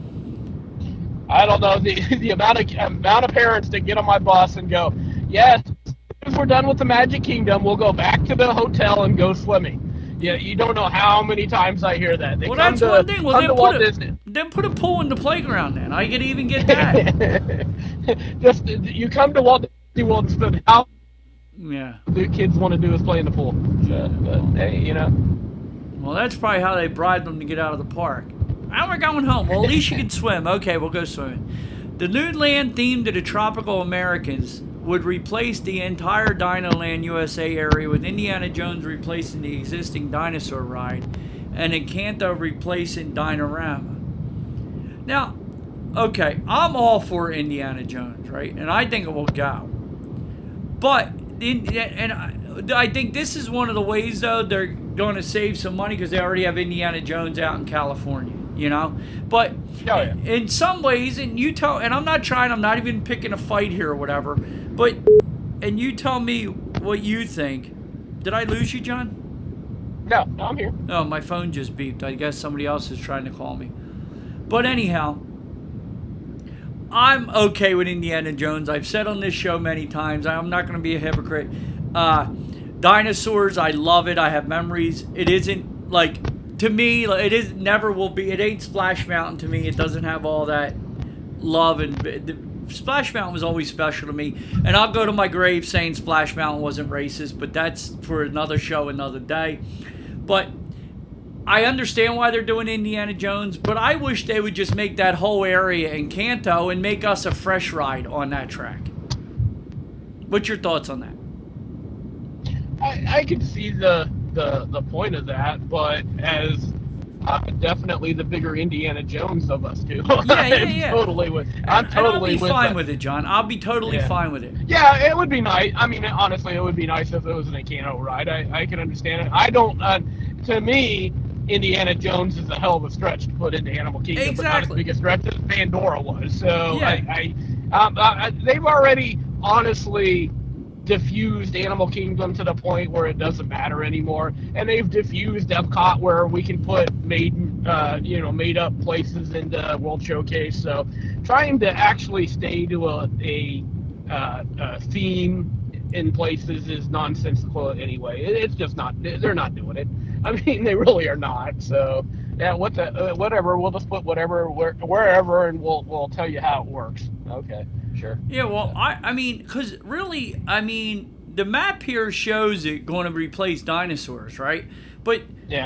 I don't know the the amount of amount of parents that get on my bus and go, yes, if we're done with the Magic Kingdom, we'll go back to the hotel and go swimming. Yeah, you don't know how many times I hear that. They well, come that's to, one thing. Well, come then to put, Walt a, Disney. then put a pool in the playground then. I could even get that. Just, you come to Walt Disney World and spend how yeah. the kids want to do is play in the pool. So, but, hey, you know. Well, that's probably how they bribed them to get out of the park. Now we're going home. Well, at least you can swim. Okay, we'll go swimming. The new land themed to the tropical Americans would replace the entire Dinoland U S A area, with Indiana Jones replacing the existing dinosaur ride and Encanto replacing Dino-Rama. Now, okay, I'm all for Indiana Jones, right? And I think it will go. But, in, and I, I think this is one of the ways, though, they're going to save some money because they already have Indiana Jones out in California, you know? But oh, yeah. in some ways, and you tell, and I'm not trying, I'm not even picking a fight here or whatever, but, and you tell me what you think. Did I lose you, John? No, no, I'm here. Oh, my phone just beeped. I guess somebody else is trying to call me. But anyhow, I'm okay with Indiana Jones. I've said on this show many times, I'm not going to be a hypocrite. Uh, dinosaurs, I love it. I have memories. It isn't, like, to me, it is never will be. It ain't Splash Mountain to me. It doesn't have all that love. And the, Splash Mountain was always special to me. And I'll go to my grave saying Splash Mountain wasn't racist, but that's for another show, another day. But I understand why they're doing Indiana Jones, but I wish they would just make that whole area Encanto and make us a fresh ride on that track. What's your thoughts on that? I, I can see the, the the point of that, but as uh, definitely the bigger Indiana Jones of us two. Yeah, yeah, I'm yeah. Totally with. I'm and, totally and I'll be with fine that. with it, John. I'll be totally Yeah. fine with it. Yeah, it would be nice. I mean, honestly, it would be nice if it was an Encanto ride. I, I can understand it. I don't. Uh, to me, Indiana Jones is a hell of a stretch to put into Animal Kingdom, Exactly. but not as big a stretch as Pandora was. So Yeah. I, I, um, I, they've already honestly diffused Animal Kingdom to the point where it doesn't matter anymore, and they've diffused Epcot where we can put made, uh, you know, made up places into World Showcase. So trying to actually stay to a a, uh, a theme in places is nonsensical anyway. It, it's just not. They're not doing it. I mean, they really are not. So, yeah, what the, uh, whatever. We'll just put whatever where, wherever, and we'll we'll tell you how it works. Okay, sure. Yeah, well, I, I mean, because really, I mean, the map here shows it going to replace dinosaurs, right? But, Yeah.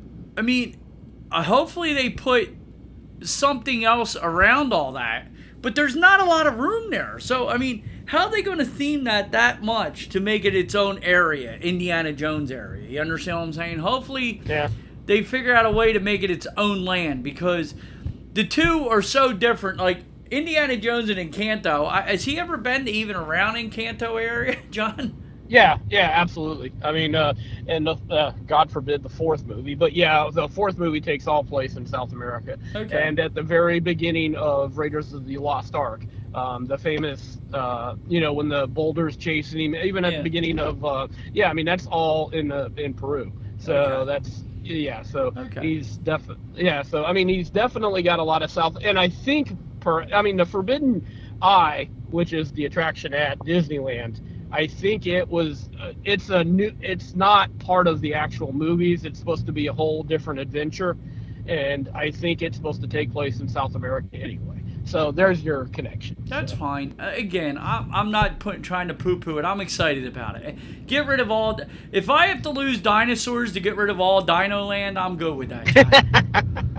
I mean, uh, hopefully they put something else around all that. But there's not a lot of room there. So, I mean, how are they going to theme that that much to make it its own area, Indiana Jones area? You understand what I'm saying? Hopefully Yeah. they figure out a way to make it its own land, because the two are so different. Like, Indiana Jones and Encanto, I, has he ever been to even around Encanto area, John? Yeah, yeah, absolutely. I mean, uh, and the, uh, God forbid the fourth movie, but yeah, the fourth movie takes all place in South America. Okay. And at the very beginning of Raiders of the Lost Ark, um, the famous, uh, you know, when the boulders chasing him, even at Yeah. the beginning of, uh, yeah, I mean, that's all in uh, in Peru. So Okay. that's, yeah, so Okay. he's definitely, yeah, so I mean, he's definitely got a lot of South, and I think, per, I mean, the Forbidden Eye, which is the attraction at Disneyland, I think it was, uh, it's a new, it's not part of the actual movies. It's supposed to be a whole different adventure. And I think it's supposed to take place in South America anyway. So there's your connection. That's so. fine. Uh, again, I'm, I'm not put, trying to poo-poo it. I'm excited about it. Get rid of all... If I have to lose dinosaurs to get rid of all Dino Land, I'm good with that.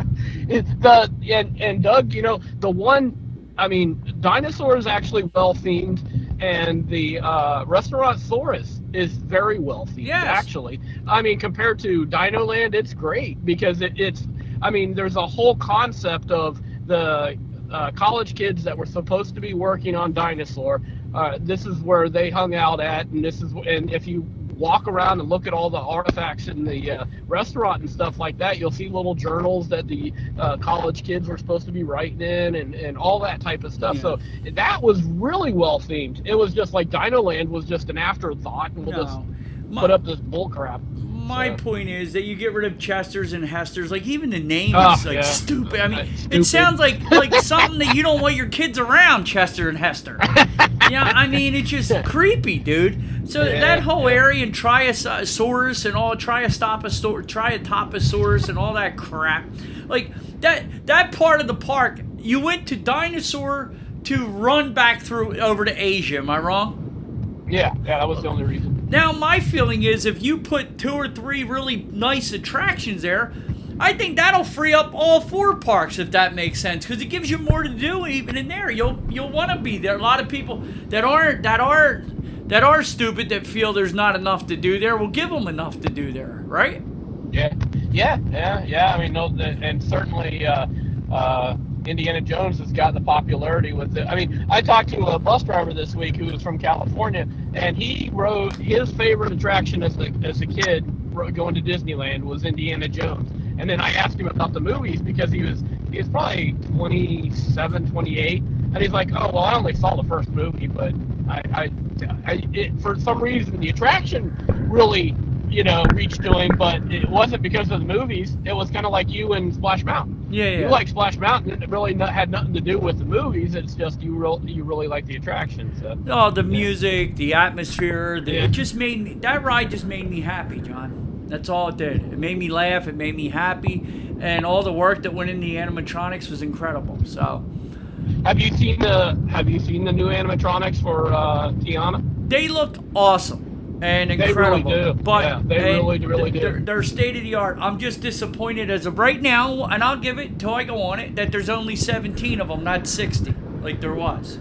the and and Doug, you know, the one, I mean, Dinosaur is actually well themed, and the uh, Restaurant Saurus is very well themed. Yes. Actually, I mean, compared to Dino Land, it's great because it, it's. I mean, there's a whole concept of the uh, college kids that were supposed to be working on Dinosaur. Uh, this is where they hung out at, and this is, and if you walk around and look at all the artifacts in the uh, restaurant and stuff like that, you'll see little journals that the uh, college kids were supposed to be writing in, and, and all that type of stuff. Yeah. So that was really well themed. It was just like Dino Land was just an afterthought, and we'll no. just my, put up this bull crap. My so. point is that you get rid of Chesters and Hesters. Like, even the name oh, is like yeah. stupid. I mean, stupid. It sounds like like something that you don't want your kids around, Chester and Hester. Yeah, I mean, it's just creepy, dude. So yeah, that whole yeah. area and Triasaurus and all, Triastoposaurus, Triatoposaurus and all that crap, like that that part of the park, you went to Dinosaur to run back through over to Asia. Am I wrong? Yeah, yeah, that was the only reason. Now, my feeling is if you put two or three really nice attractions there, I think that'll free up all four parks, if that makes sense, because it gives you more to do even in there. You'll you'll want to be there. A lot of people that aren't that are that are stupid that feel there's not enough to do there will give them enough to do there, right? Yeah, yeah, yeah, yeah. I mean, no, and certainly uh, uh, Indiana Jones has got the popularity with it. I mean, I talked to a bus driver this week who was from California, and he wrote his favorite attraction as a as a kid going to Disneyland was Indiana Jones. And then I asked him about the movies because he was he was probably twenty-seven, twenty-eight, and he's like, oh, well, I only saw the first movie, but I, I, I it, for some reason the attraction really, you know, reached to him, but it wasn't because of the movies. It was kind of like you and Splash Mountain. Yeah, yeah. You like Splash Mountain, it really not, had nothing to do with the movies. It's just you real you really like the attraction. So. Oh, the music, the atmosphere, the, yeah. it just made me, that ride just made me happy, John. That's all it did. It made me laugh. It made me happy, and all the work that went in the animatronics was incredible. So, have you seen the Have you seen the new animatronics for uh, Tiana? They look awesome and incredible. They really do. But yeah, they really, really do. They're, they're state of the art. I'm just disappointed as of right now, and I'll give it until I go on it, that there's only seventeen of them, not sixty, like there was.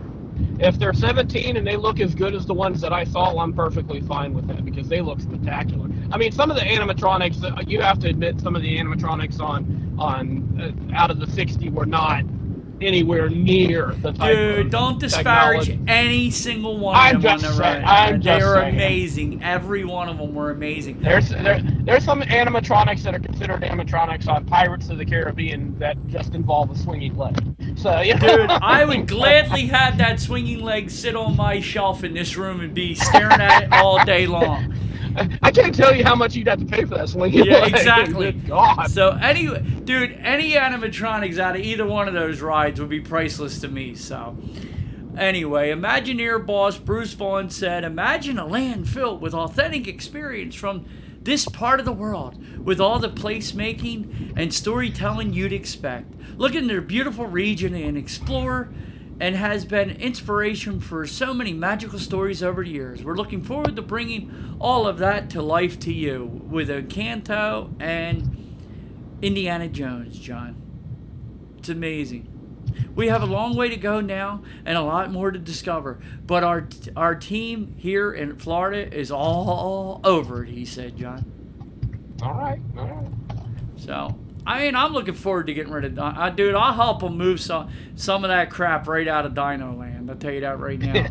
If they're seventeen and they look as good as the ones that I saw, I'm perfectly fine with that because they look spectacular. I mean, some of the animatronics, you have to admit, some of the animatronics on on uh, out of the sixty were not anywhere near the type Dude, of don't disparage technology. any single one I'm of them just on the saying, ride. I'm They just were saying. amazing. Every one of them were amazing. There's there, there's some animatronics that are considered animatronics on Pirates of the Caribbean that just involve a swinging leg. So, you know. Dude, I would gladly have that swinging leg sit on my shelf in this room and be staring at it all day long. I can't tell you how much you'd have to pay for that swinging Yeah, leg. exactly. Good God. So, anyway, dude, any animatronics out of either one of those rides would be priceless to me. So, anyway, Imagineer boss Bruce Vaughn said, imagine a land filled with authentic experience from this part of the world, with all the placemaking and storytelling you'd expect. Look into their beautiful region and explore, and has been inspiration for so many magical stories over the years. We're looking forward to bringing all of that to life to you with Encanto and Indiana Jones, John. It's amazing. We have a long way to go now and a lot more to discover, but our our team here in Florida is all over it, he said, John. All right, all right. So, I mean, I'm looking forward to getting rid of Dino. Uh, dude, I'll help them move some some of that crap right out of Dino Land. I'll tell you that right now.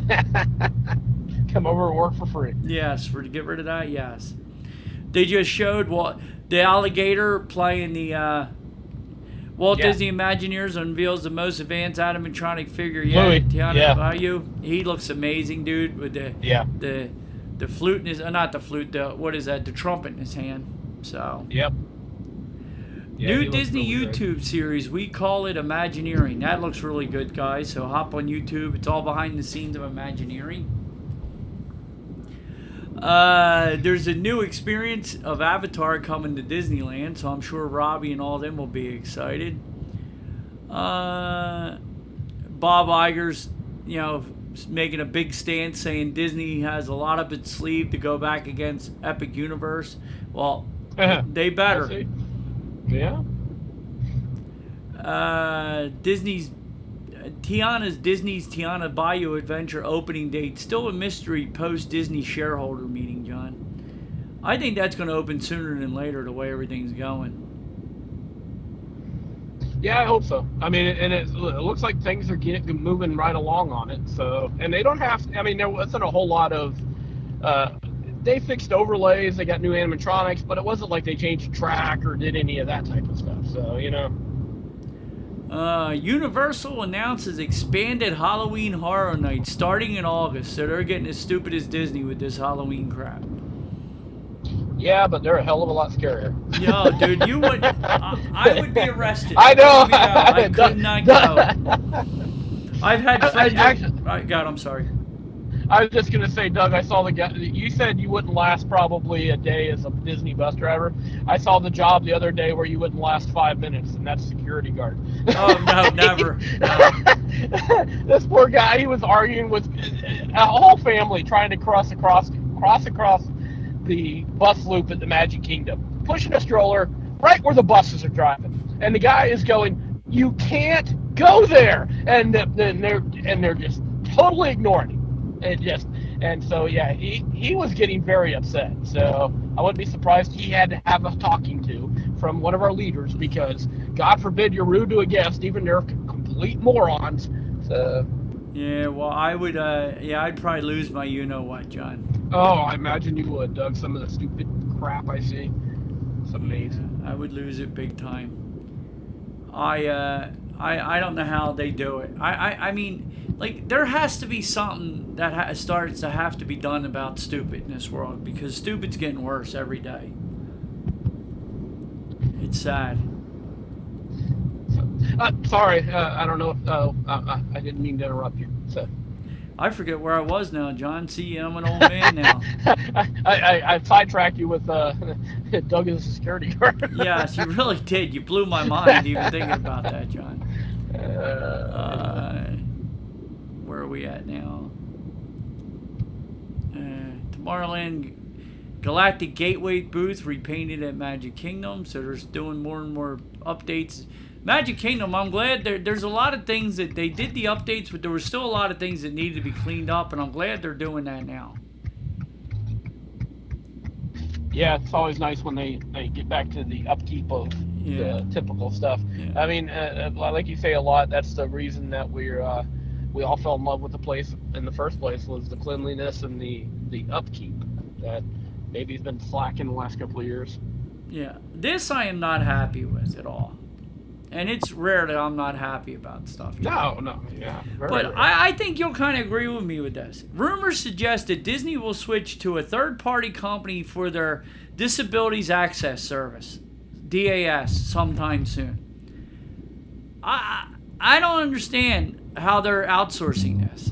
Come over and work for free. Yes, for to get rid of that, yes. They just showed what the alligator playing the uh, Walt Yeah. Disney Imagineers unveils the most advanced animatronic figure yet. Louis, Tiana yeah. Bayou. He looks amazing, dude, with the Yeah. the the flute in his uh, not the flute, the what is that? The trumpet in his hand. So. Yep. Yeah, New he looks Disney really YouTube great. series, we call it Imagineering. That looks really good, guys. So hop on YouTube. It's all behind the scenes of Imagineering. Uh, there's a new experience of Avatar coming to Disneyland, so I'm sure Robbie and all them will be excited. Uh, Bob Iger's, you know, making a big stance saying Disney has a lot up its sleeve to go back against Epic Universe. Well, they better. Yeah. Uh, Disney's Tiana's Disney's Tiana Bayou Adventure opening date still a mystery post Disney shareholder meeting, John. I think that's going to open sooner than later the way everything's going. Yeah, I hope so. I mean, and it, it looks like things are getting moving right along on it. So, and they don't have. I mean, there wasn't a whole lot of. Uh, they fixed overlays. They got new animatronics, but it wasn't like they changed the track or did any of that type of stuff. So, you know. Uh, Universal announces expanded Halloween Horror Nights starting in August, so they're getting as stupid as Disney with this Halloween crap. Yeah, but they're a hell of a lot scarier. Yo, dude, you would, I, I would be arrested. I know. I could not go. I've had friends. I, actually, that, God, I'm sorry. I was just gonna say, Doug, I saw the guy. You said you wouldn't last probably a day as a Disney bus driver. I saw the job the other day where you wouldn't last five minutes, and that's security guard. Oh no, never. No. This poor guy, he was arguing with a whole family trying to cross across, cross across the bus loop at the Magic Kingdom, pushing a stroller right where the buses are driving, and the guy is going, "You can't go there," and then they're and they're just totally ignoring him. And just and so yeah, he he was getting very upset. So I wouldn't be surprised he had to have a talking to from one of our leaders, because God forbid you're rude to a guest, even they're complete morons. So yeah, well, I would uh yeah, I'd probably lose my you know what, John. Oh, I imagine you would, Doug. Some of the stupid crap I see. It's amazing. Yeah, I would lose it big time. I uh I I don't know how they do it. I I, I mean. Like, there has to be something that ha- starts to have to be done about stupid in this world, because stupid's getting worse every day. It's sad. Uh, sorry, uh, I don't know if uh, uh, I didn't mean to interrupt you. So. I forget where I was now, John. See, I'm an old man now. I, I, I sidetracked you with uh, Doug as a security guard. Yes, you really did. You blew my mind even thinking about that, John. Uh, uh, Where are we at now? Uh, Tomorrowland Galactic Gateway booth repainted at Magic Kingdom, so they're doing more and more updates. Magic Kingdom, I'm glad there, there's a lot of things that they did the updates, but there were still a lot of things that needed to be cleaned up, and I'm glad they're doing that now. Yeah, it's always nice when they, they get back to the upkeep of yeah. the typical stuff. Yeah. I mean, uh, like you say a lot, that's the reason that we're uh, we all fell in love with the place in the first place, was the cleanliness and the, the upkeep that maybe has been slacking the last couple of years. Yeah, this I am not happy with at all. And it's rare that I'm not happy about stuff. No, know? no, yeah. But I, I think you'll kind of agree with me with this. Rumors suggest that Disney will switch to a third-party company for their Disabilities Access Service, D A S, sometime soon. I I don't understand how they're outsourcing this.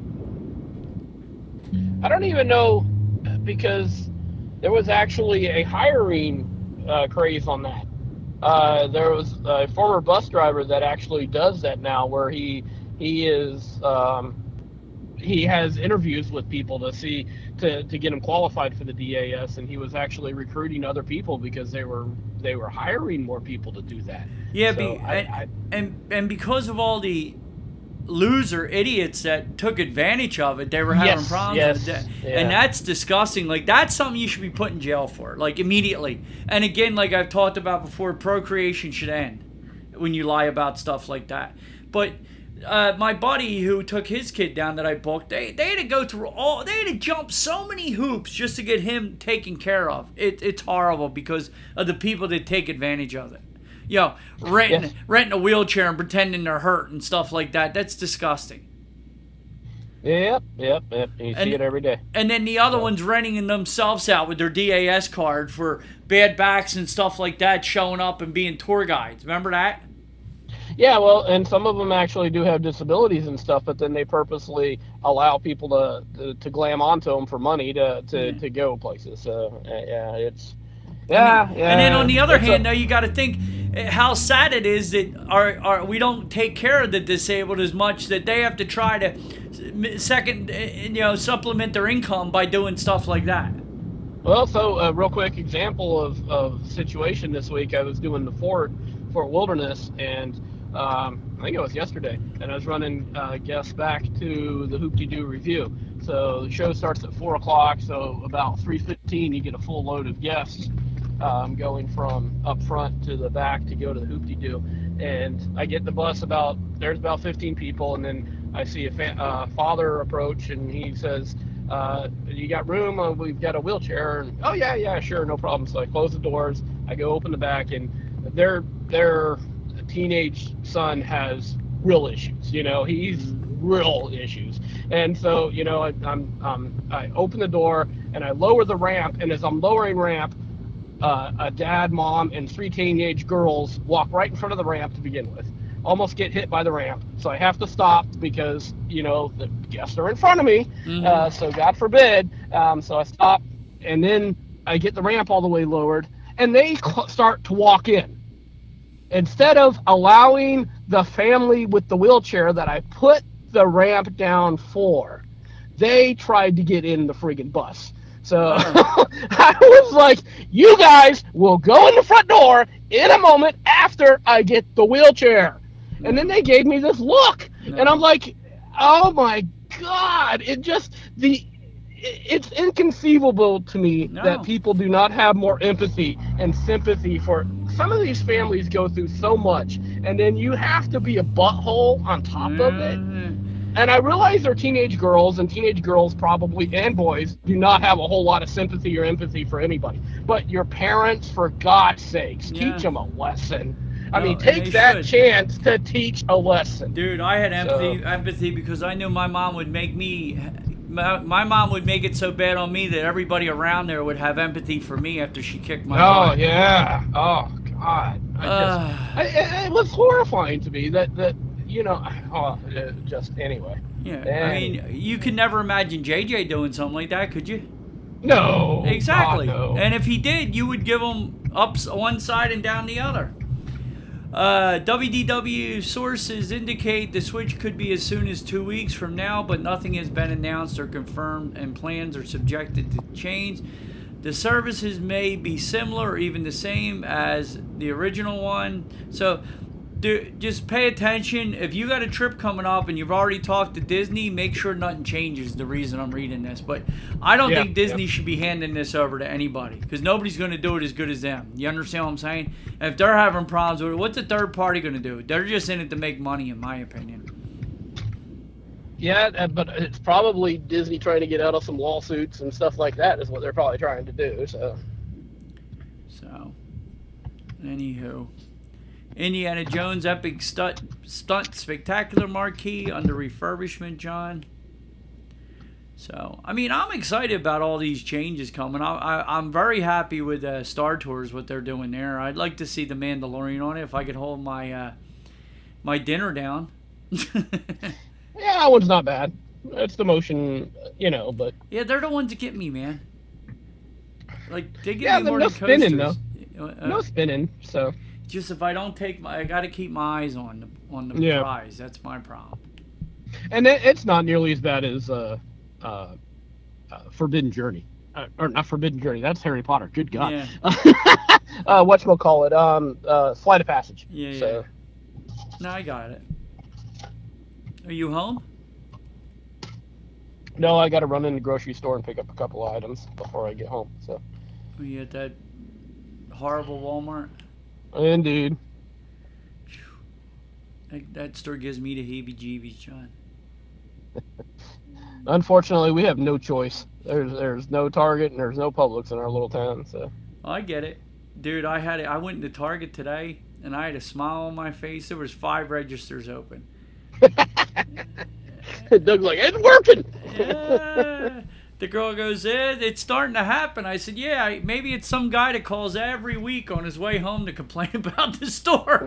I don't even know, because there was actually a hiring uh, craze on that. Uh, there was a former bus driver that actually does that now, where he he is um, he has interviews with people to see to, to get him qualified for the D A S, and he was actually recruiting other people because they were they were hiring more people to do that. Yeah, so be, I, and, I, and and because of all the loser idiots that took advantage of it, they were having yes, problems yes, with that. Yeah. And that's disgusting. Like, that's something you should be put in jail for, like, immediately. And again, like I've talked about before, procreation should end when you lie about stuff like that. But uh, my buddy who took his kid down that I booked, they, they had to go through all, they had to jump so many hoops just to get him taken care of. It, it's horrible because of the people that take advantage of it. Yo, renting, yes. renting a wheelchair and pretending they're hurt and stuff like that. That's disgusting. Yep, yep, yep. You and, see it every day. And then the other ones renting themselves out with their D A S card for bad backs and stuff like that, showing up and being tour guides. Remember that? Yeah, well, and some of them actually do have disabilities and stuff, but then they purposely allow people to to, to glam onto them for money to, to, yeah. to go places. So, yeah, it's... Yeah, and then, yeah. And then on the other it's hand, a, now you got to think how sad it is that our, our we don't take care of the disabled as much, that they have to try to second, you know, supplement their income by doing stuff like that. Well, so a real quick example of of situation this week. I was doing the Fort Fort Wilderness, and Um, I think it was yesterday, and I was running uh, guests back to the Hoop-Dee-Doo review. So the show starts at four o'clock. So about three fifteen, you get a full load of guests um, going from up front to the back to go to the Hoop-Dee-Doo. And I get the bus about there's about fifteen people, and then I see a fa- uh, father approach, and he says, uh, "You got room? Uh, we've got a wheelchair." And, oh yeah, yeah, sure, no problem. So I close the doors. I go open the back, and their their teenage son has real issues. You know, he's real issues. And so, you know, I, I'm um, I open the door and I lower the ramp, and as I'm lowering ramp, uh, a dad, mom, and three teenage girls walk right in front of the ramp to begin with. Almost get hit by the ramp, so I have to stop because, you know, the guests are in front of me. Mm-hmm. Uh, so God forbid. Um, so I stop, and then I get the ramp all the way lowered, and they cl- start to walk in. Instead of allowing the family with the wheelchair that I put the ramp down for, they tried to get in the friggin' bus. So I was like, you guys will go in the front door in a moment after I get the wheelchair. No. And then they gave me this look. No. And I'm like, oh my God. It just, the, it's inconceivable to me no. that people do not have more empathy and sympathy for, some of these families go through so much, and then you have to be a butthole on top of it. And I realize they're teenage girls, and teenage girls probably, and boys, do not have a whole lot of sympathy or empathy for anybody. But your parents, for God's sakes, yeah. teach them a lesson. I no, mean, take that should. chance to teach a lesson. Dude, I had empathy, so, empathy because I knew my mom would make me, my, my mom would make it so bad on me that everybody around there would have empathy for me after she kicked my butt. Oh, yeah. Oh, God. I uh, just, I, it was horrifying to me that, that you know, oh, just anyway. Yeah, and, I mean, you could never imagine J J doing something like that, could you? No. Exactly. God, no. And if he did, you would give him up one side and down the other. Uh, W D W sources indicate the switch could be as soon as two weeks from now, but nothing has been announced or confirmed, and plans are subjected to change. The services may be similar or even the same as the original one. So do, just pay attention. If you got a trip coming up and you've already talked to Disney, make sure nothing changes. The reason I'm reading this. But I don't yeah, think Disney yeah. should be handing this over to anybody because nobody's going to do it as good as them. You understand what I'm saying? And if they're having problems with it, what's a third party going to do? They're just in it to make money, in my opinion. Yeah, but it's probably Disney trying to get out of some lawsuits and stuff like that is what they're probably trying to do. So, so anywho, Indiana Jones Epic Stunt, stunt Spectacular Marquee under refurbishment, John. So, I mean, I'm excited about all these changes coming. I, I, I'm very happy with uh, Star Tours, what they're doing there. I'd like to see The Mandalorian on it if I could hold my uh, my dinner down. Yeah, that one's not bad. It's the motion, you know, but... Yeah, they're the ones that get me, man. Like, they get yeah, me more no than spinning, coasters. though. Uh, no spinning, so... Just if I don't take my... I got to keep my eyes on the, on the yeah. prize. That's my problem. And it, it's not nearly as bad as uh, uh, uh, Forbidden Journey. Uh, or not Forbidden Journey, that's Harry Potter. Good God. Yeah. uh, whatchamacallit? Um, uh, Flight of Passage. Yeah, so. yeah. No, I got it. Are you home? No, I got to run in the grocery store and pick up a couple of items before I get home. So. Are you at that horrible Walmart? Indeed. That, that store gives me the heebie-jeebies, John. Unfortunately, we have no choice. There's there's no Target and there's no Publix in our little town. So. I get it, dude. I had it. I went to Target today and I had a smile on my face. There was five registers open. Doug's like, it's working. Yeah. The girl goes, eh, it's starting to happen. I said, yeah, maybe it's some guy that calls every week on his way home to complain about the store.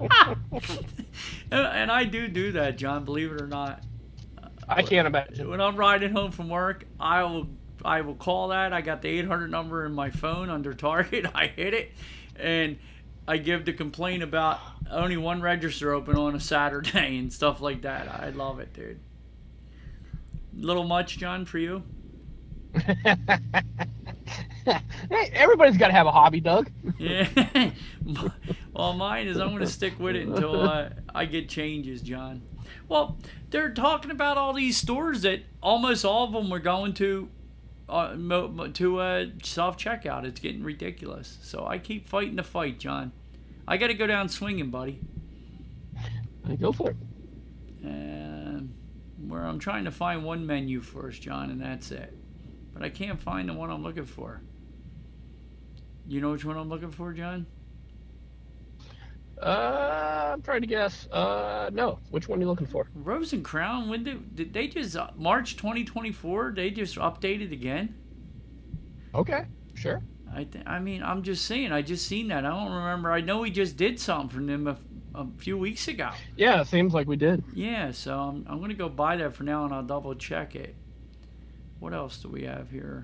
And I do do that, John, believe it or not. I can't imagine. When I'm riding home from work, I will I will call that. I got the eight hundred number in my phone under Target. I hit it, and I give the complaint about only one register open on a Saturday and stuff like that. I love it, dude. Little much, John, for you? Hey, everybody's got to have a hobby, Doug. Yeah. Well, mine is I'm going to stick with it until I, I get changes, John. Well, they're talking about all these stores that almost all of them were going to uh, mo- to uh, self-checkout. It's getting ridiculous. So I keep fighting the fight, John. I got to go down swinging, buddy. Go for it. And where I'm trying to find one menu first, John, and that's it. But I can't find the one I'm looking for. You know which one I'm looking for, John? Uh, I'm trying to guess. Uh, no. Which one are you looking for? Rose and Crown. When did, did they just uh, March twenty twenty-four? They just updated again. Okay, sure. I th- I mean, I'm just saying. I just seen that. I don't remember. I know we just did something from them a, a few weeks ago. Yeah, it seems like we did. Yeah, so I'm I'm gonna go buy that for now, and I'll double check it. What else do we have here?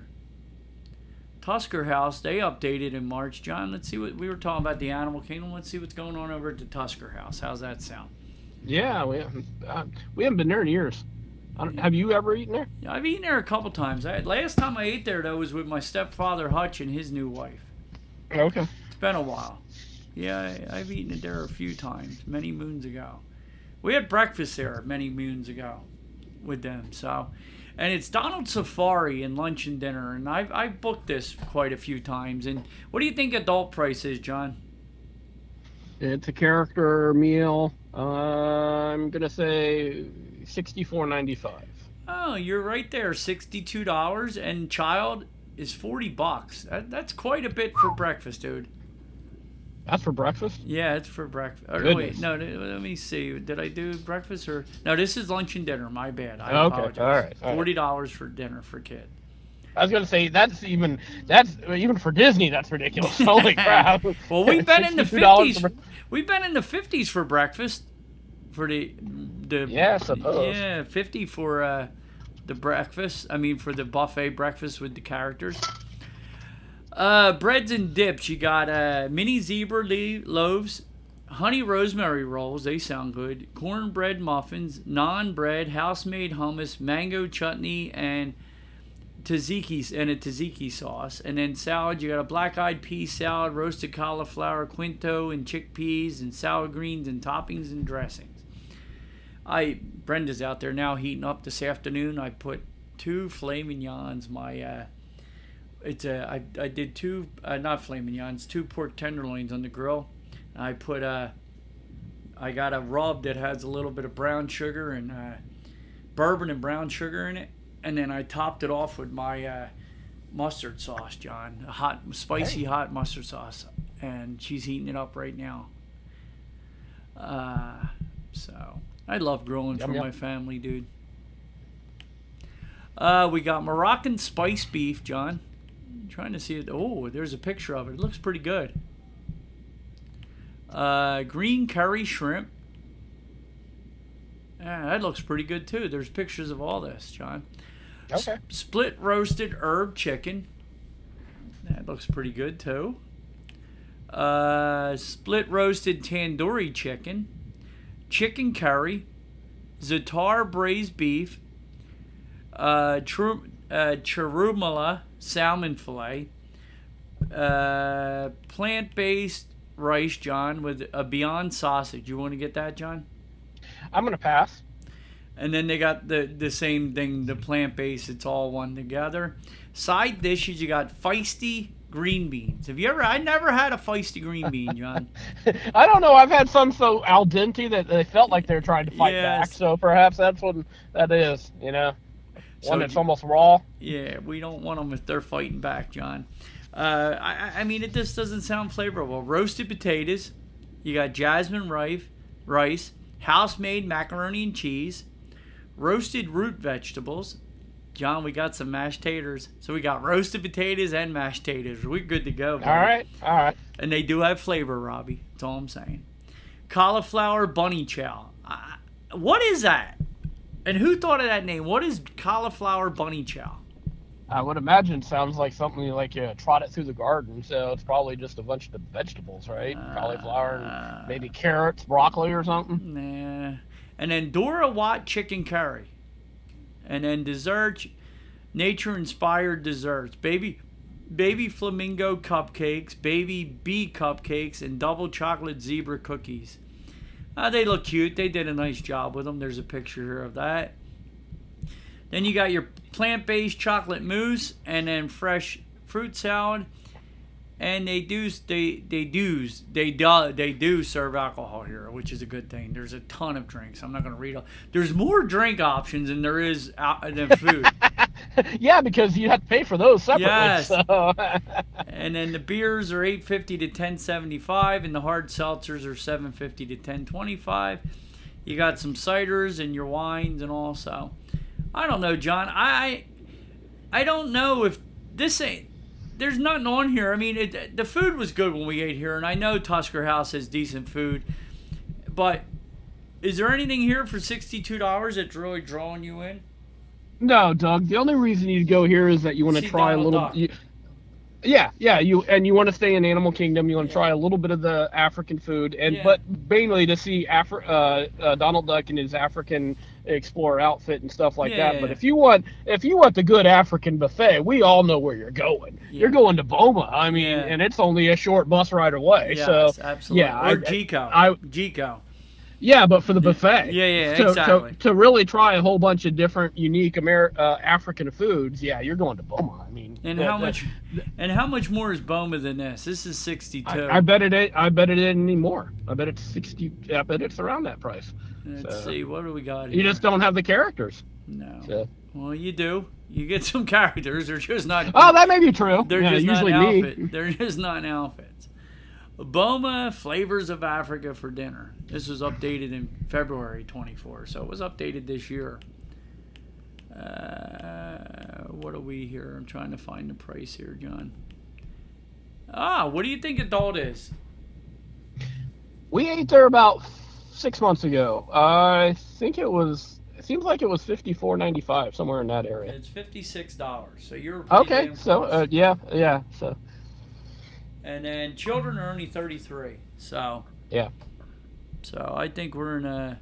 Tusker House, they updated in March. John, let's see what we were talking about, the Animal Kingdom. Let's see what's going on over at the Tusker House. How's that sound? Yeah, we haven't, uh, we haven't been there in years. I don't, have you ever eaten there? Yeah, I've eaten there a couple times. I, last time I ate there, though, was with my stepfather Hutch and his new wife. Okay. It's been a while. Yeah, I, I've eaten it there a few times, many moons ago. We had breakfast there many moons ago with them, so... And it's Donald Safari and lunch and dinner, and I've, I've booked this quite a few times. And what do you think adult price is, John? It's a character meal. Uh, I'm going to say sixty-four ninety-five. Oh, you're right there, sixty-two dollars, and child is forty bucks. That, that's quite a bit for breakfast, dude. That's for breakfast? Yeah, it's for breakfast. Oh, wait, no, let me see. Did I do breakfast or no? This is lunch and dinner. My bad. I okay, apologize. all right. All Forty dollars for dinner for kid. I was gonna say that's even that's even for Disney. That's ridiculous. Holy crap! Well, we've been in the fifties. For... We've been in the fifties for breakfast. For the the yeah, I suppose. Yeah, fifty for uh, the breakfast. I mean, for the buffet breakfast with the characters. Uh, breads and dips. You got uh, mini zebra le- loaves, honey rosemary rolls. They sound good. Cornbread muffins, naan bread, house-made hummus, mango chutney, and tzatziki and a tzatziki sauce. And then salad. You got a black-eyed pea salad, roasted cauliflower, quinto, and chickpeas, and salad greens, and toppings and dressings. I Brenda's out there now heating up this afternoon. I put two filet mignons. My uh, It's a, I, I did two, uh, not filet mignons, two pork tenderloins on the grill. I put a, I got a rub that has a little bit of brown sugar and uh, bourbon and brown sugar in it. And then I topped it off with my uh, mustard sauce, John. A hot, spicy, hey. hot mustard sauce. And she's heating it up right now. Uh, so, I love grilling yum, for yum. my family, dude. Uh, we got Moroccan spice beef, John. Trying to see it. Oh, there's a picture of it. It looks pretty good. Uh, green curry shrimp. Yeah, that looks pretty good too. There's pictures of all this, John. Okay. S- split roasted herb chicken. That looks pretty good too. Uh, split roasted tandoori chicken. Chicken curry. Za'atar braised beef. Uh, tr- uh, charumala salmon fillet, uh, plant-based rice, John, with a Beyond sausage. You want to get that, John? I'm gonna pass. And then they got the the same thing, the plant-based. It's all one together. Side dishes, you got feisty green beans. Have you ever? I never had a feisty green bean, John. I don't know. I've had some so al dente that they felt like they were trying to fight yes. back. So perhaps that's what that is. You know. So One that's almost raw. Yeah, we don't want them if they're fighting back, John. Uh, I, I mean, it just doesn't sound flavorful. Roasted potatoes. You got jasmine rice, rice, house-made macaroni and cheese, roasted root vegetables. John, we got some mashed taters. So we got roasted potatoes and mashed taters. We're good to go, buddy. All right, all right. And they do have flavor, Robbie. That's all I'm saying. Cauliflower bunny chow. Uh, what is that? And who thought of that name? What is cauliflower bunny chow? I would imagine it sounds like something like you trot it through the garden, so it's probably just a bunch of vegetables, right? Uh, Cauliflower and maybe carrots, broccoli or something. Nah. And then Dora Watt chicken curry. And then dessert, nature-inspired desserts. Baby baby flamingo cupcakes, baby bee cupcakes, and double chocolate zebra cookies. Uh, they look cute. They did a nice job with them. There's a picture here of that. Then you got your plant-based chocolate mousse and then fresh fruit salad. And they do they they do they do they do serve alcohol here, which is a good thing. There's a ton of drinks. I'm not going to read all. There's more drink options than there is out, than food. Yeah, because you have to pay for those separately. Yes. So. And then the beers are eight fifty to ten seventy-five, and the hard seltzers are seven fifty to ten twenty-five. You got some ciders and your wines and all. So I don't know, John. I I don't know if this ain't. There's nothing on here. I mean, it, the food was good when we ate here, and I know Tusker House has decent food. But is there anything here for sixty-two dollars that's really drawing you in? No, Doug. The only reason you go here is that you want to try Donald a little. Duck. You, yeah, yeah. You and you want to stay in Animal Kingdom. You want to Yeah. try a little bit of the African food, and Yeah. but mainly to see Afri- uh, uh, Donald Duck in his African explorer outfit and stuff like Yeah. that. But if you want, if you want the good African buffet, we all know where you're going. Yeah. You're going to Boma. I mean, Yeah. and it's only a short bus ride away. Yes, so absolutely. yeah, or I- Gico. I- Gico. Yeah, but for the buffet. Yeah, yeah, to, exactly. To, to really try a whole bunch of different, unique Amer- uh, African foods, yeah, you're going to Boma. I mean, And that- how that- much? And how much more is Boma than this? This is sixty-two. I, I bet it. Ain't, I bet it isn't anymore. I bet it's sixty. I bet it's around that price. Let's so- see. What do we got here? You just don't have the characters. No. So. Well, you do. You get some characters. They're just not. Oh, that may be true. They're yeah, just usually not me. outfit. They're just not outfits. Boma Flavors of Africa for dinner. This was updated in February twenty-fourth, so it was updated this year. Uh, what are we here? I'm trying to find the price here, John. Ah, what do you think adult is? We ate there about six months ago. I think it was. It seems like it was fifty-four ninety-five, somewhere in that area. It's fifty-six dollars. So you're pretty Okay, damn so close. uh, yeah, yeah, so And then children are only thirty-three. So yeah. So I think we're in a.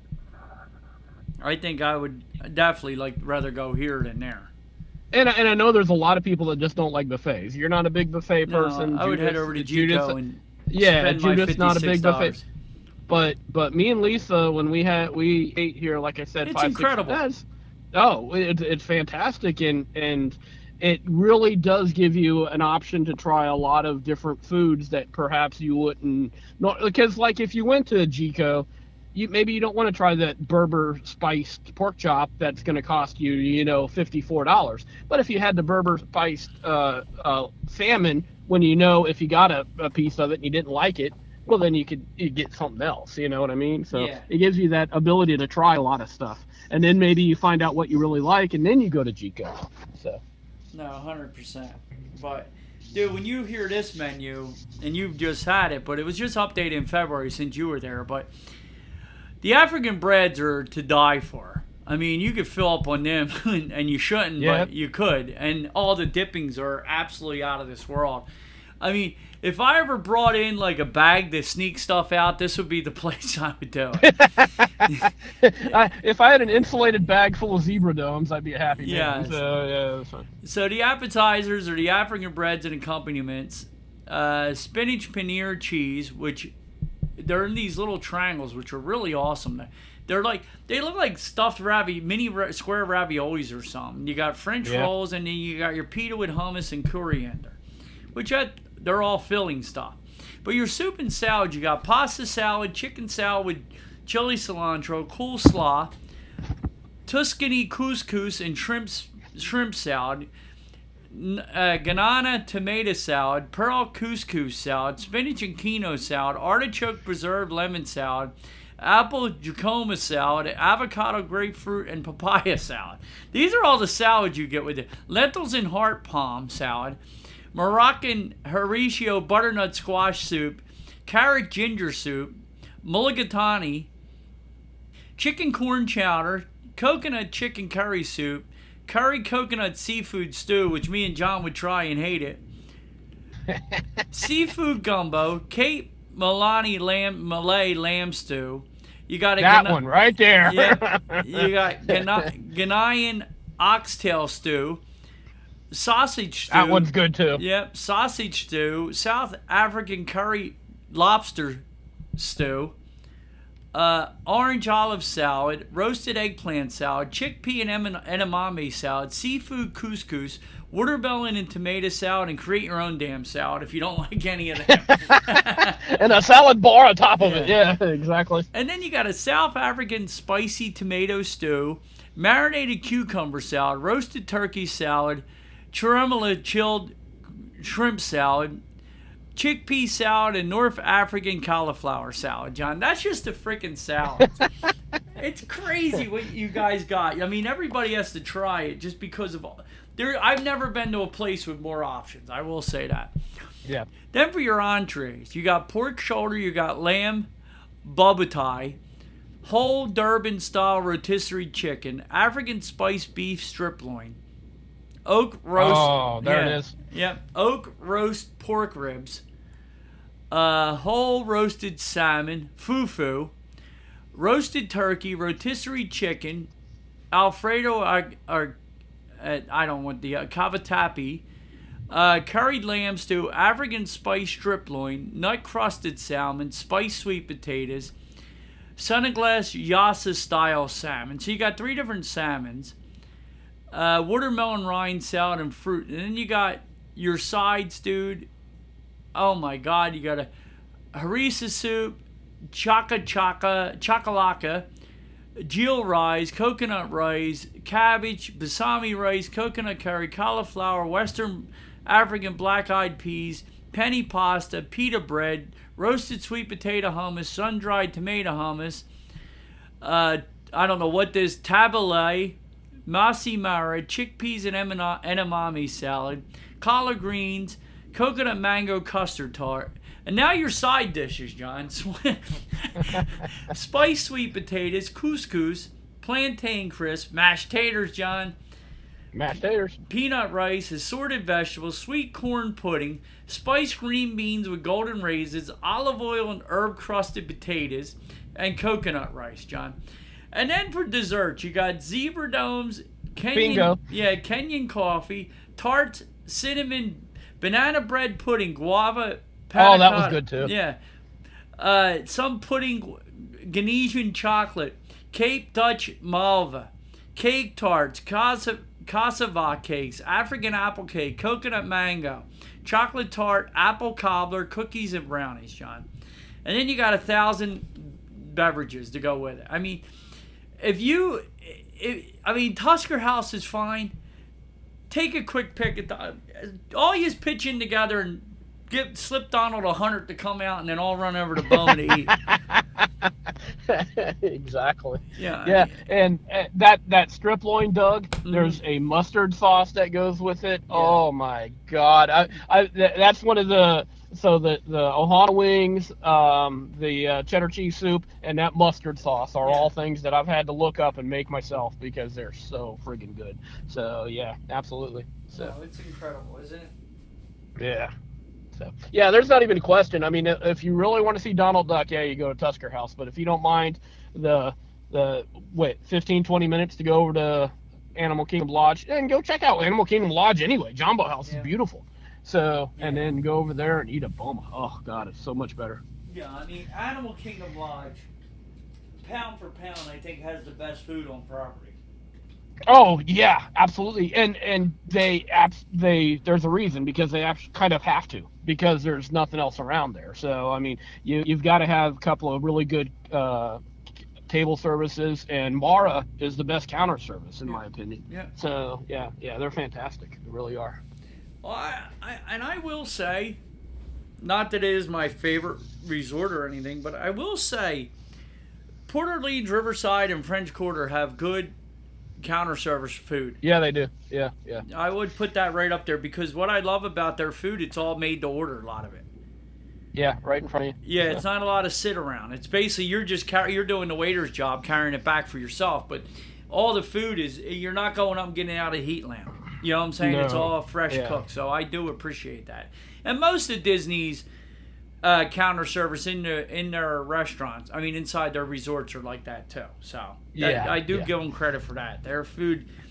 I think I would definitely like rather go here than there. And I- and I know there's a lot of people that just don't like buffets. You're not a big buffet person. No, I would Judas- head over to Judas- Gico and yeah, spend my Judas not a big fifty-six dollars. buffet. But but me and Lisa, when we had we ate here, like I said, It's five incredible. six days. Oh, it's it's fantastic, and and it really does give you an option to try a lot of different foods that perhaps you wouldn't. Not because like if you went to Gico, you maybe you don't want to try that Berber spiced pork chop that's going to cost you you know fifty-four dollars. But if you had the Berber spiced uh, uh, salmon, when you know if you got a, a piece of it and you didn't like it, well, then you could you get something else, you know what I mean? So Yeah. it gives you that ability to try a lot of stuff. And then maybe you find out what you really like, and then you go to Gico. So No, one hundred percent. But, dude, when you hear this menu, and you've just had it, but it was just updated in February since you were there, but the African breads are to die for. I mean, you could fill up on them, and you shouldn't, Yeah. but you could. And all the dippings are absolutely out of this world. I mean, if I ever brought in like a bag to sneak stuff out, this would be the place I would do it. I, if I had an insulated bag full of zebra domes, I'd be a happy man. Yes. So yeah, that's fine. So the appetizers are the African breads and accompaniments, uh, spinach paneer cheese, which they're in these little triangles, which are really awesome. They're like they look like stuffed ravi, mini ra- square raviolis or something. You got French Yeah. rolls, and then you got your pita with hummus and coriander, which I, they're all filling stuff. But your soup and salad, you got pasta salad, chicken salad with chili cilantro, coleslaw, Tuscany couscous and shrimp shrimp salad, n- uh, Ganana tomato salad, pearl couscous salad, spinach and quinoa salad, artichoke preserved lemon salad, apple jacoma salad, avocado grapefruit, and papaya salad. These are all the salads you get with it. Lentils and heart palm salad, Moroccan Horatio butternut squash soup, carrot ginger soup, mulligatawny, chicken corn chowder, coconut chicken curry soup, curry coconut seafood stew, which me and John would try and hate it, seafood gumbo, Cape Malani lamb Malay lamb stew. You got a That Gana- one right there. Yeah, you got Gana- Ghanaian oxtail stew, sausage stew. That one's good too. Yep, sausage stew, South African curry lobster stew, uh, orange olive salad, roasted eggplant salad, chickpea and em- edamame salad, seafood couscous, watermelon and tomato salad, and create your own damn salad if you don't like any of them. And a salad bar on top of Yeah. it. Yeah, exactly. And then you got a South African spicy tomato stew, marinated cucumber salad, roasted turkey salad, cherimola chilled shrimp salad, chickpea salad, and North African cauliflower salad, John. That's just a freaking salad. It's crazy what you guys got. I mean, everybody has to try it just because of all. There, I've never been to a place with more options. I will say that. Yeah. Then for your entrees, you got pork shoulder, you got lamb bubatai, whole Durban-style rotisserie chicken, African spiced beef strip loin, oak roast. Oh, there yeah, it is. Yep, oak roast pork ribs, uh, whole roasted salmon, fufu, roasted turkey, rotisserie chicken, Alfredo, or, or uh, I don't want the uh, cavatappi, uh, curried lamb stew, African spiced strip loin, nut crusted salmon, spiced sweet potatoes, Sunaglass Yassa style salmon. So you got three different salmons, uh, watermelon rind salad, and fruit. And then you got your sides, dude. Oh my God, you got a harissa soup, chaka chaka, chakalaka, Jeel rice, coconut rice, cabbage, basami rice, coconut curry, cauliflower, Western African black-eyed peas, penny pasta, pita bread, roasted sweet potato hummus, sun-dried tomato hummus, uh, I don't know what this, tabbouleh, masi mara, chickpeas and emina- edamame salad, collard greens, coconut mango custard tart. And now your side dishes, John. Spiced sweet potatoes, couscous, plantain crisp, mashed taters, John, Mashed taters. peanut rice, assorted vegetables, sweet corn pudding, spiced green beans with golden raisins, olive oil and herb crusted potatoes, and coconut rice, John. And then for dessert, you got zebra domes, Kenyan, Bingo. yeah, Kenyan coffee, tarts, cinnamon, banana bread pudding, guava. Oh, that was Panna good cotta. too. Yeah. Uh, some pudding, Ghanesian chocolate, Cape Dutch malva, cake tarts, casa, cassava cakes, African apple cake, coconut mango, chocolate tart, apple cobbler, cookies, and brownies, John. And then you got a thousand beverages to go with it. I mean, if you, if, I mean, Tusker House is fine. Take a quick pick at the, all you pitch in together and Get slip Donald a hundred to come out, and then all run over to Bowman to eat. Exactly. Yeah. Yeah, and uh, that that strip loin, Doug. Mm-hmm. There's a mustard sauce that goes with it. Yeah. Oh my God! I, I th- that's one of the so the the Ohana wings, um, the uh, cheddar cheese soup, and that mustard sauce are Yeah. all things that I've had to look up and make myself because they're so friggin' good. So yeah, absolutely. So Oh, it's incredible, isn't it? yeah. So, yeah, there's not even a question. I mean, if you really want to see Donald Duck, yeah, you go to Tusker House. But if you don't mind the, the what, fifteen, twenty minutes to go over to Animal Kingdom Lodge, and go check out Animal Kingdom Lodge anyway. Jumbo House Yeah. is beautiful. So, Yeah. and then go over there and eat a boma. Oh, God, it's so much better. Yeah, I mean, Animal Kingdom Lodge, pound for pound, I think has the best food on property. Oh, yeah, absolutely. And and they abs- they there's a reason, because they abs- kind of have to, because there's nothing else around there. So, I mean, you, you've got to have a couple of really good uh, table services, and Mara is the best counter service, in Yeah. my opinion. Yeah. So, yeah, yeah, they're fantastic. They really are. Well, I, I, and I will say, not that it is my favorite resort or anything, but I will say Port Orleans, Riverside, and French Quarter have good counter service food. Yeah, they do. Yeah, yeah. I would put that right up there, because what I love about their food, it's all made to order, a lot of it. Yeah, right in front of you. Yeah, it's not a lot of sit around. It's basically you're just car- you're doing the waiter's job, carrying it back for yourself. But all the food is, you're not going up and getting it out of the heat lamp. You know what I'm saying? It's No. all fresh Yeah. cooked. So I do appreciate that. And most of Disney's uh, counter service in the in their restaurants, I mean inside their resorts, are like that too. So that- Yeah, I do yeah. give them credit for that. Their food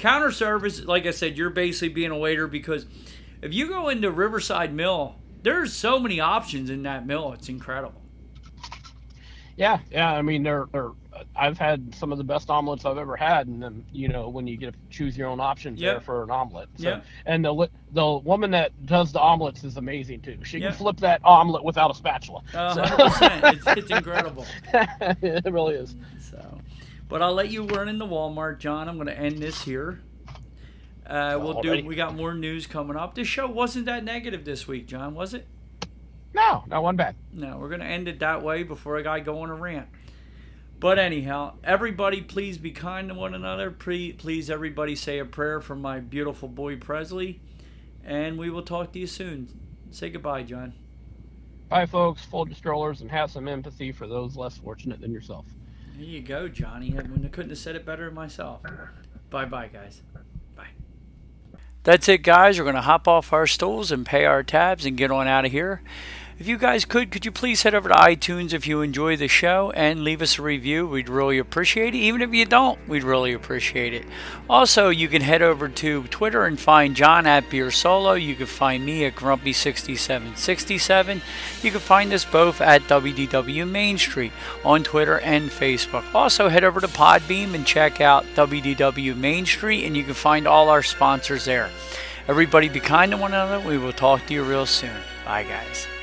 counter service, like I said, you're basically being a waiter because if you go into Riverside Mill, there's so many options in that mill. It's incredible. Yeah, yeah. I mean, they're, they're I've had some of the best omelets I've ever had, and then you know when you get to choose your own options yep. there for an omelet. So, yep. And the the woman that does the omelets is amazing too. She yep. can flip that omelet without a spatula. Uh, so. one hundred percent. It's, it's incredible. It really is. So, but I'll let you run into Walmart, John. I'm going to end this here. Uh, we'll Already? do. We got more news coming up. This show wasn't that negative this week, John, was it? No, not one bad. No, we're going to end it that way before a guy go on a rant. But anyhow, everybody please be kind to one another. Please, everybody say a prayer for my beautiful boy Presley. And we will talk to you soon. Say goodbye, John. Bye, folks. Fold your strollers and have some empathy for those less fortunate than yourself. There you go, Johnny. I couldn't have said it better myself. Bye-bye, guys. Bye. That's it, guys. We're going to hop off our stools and pay our tabs and get on out of here. If you guys could, could you please head over to iTunes if you enjoy the show and leave us a review? We'd really appreciate it. Even if you don't, we'd really appreciate it. Also, you can head over to Twitter and find John at Beer Solo. You can find me at Grumpy sixty-seven sixty-seven. You can find us both at W D W Main Street on Twitter and Facebook. Also, head over to Podbeam and check out W D W Main Street, and you can find all our sponsors there. Everybody be kind to one another. We will talk to you real soon. Bye, guys.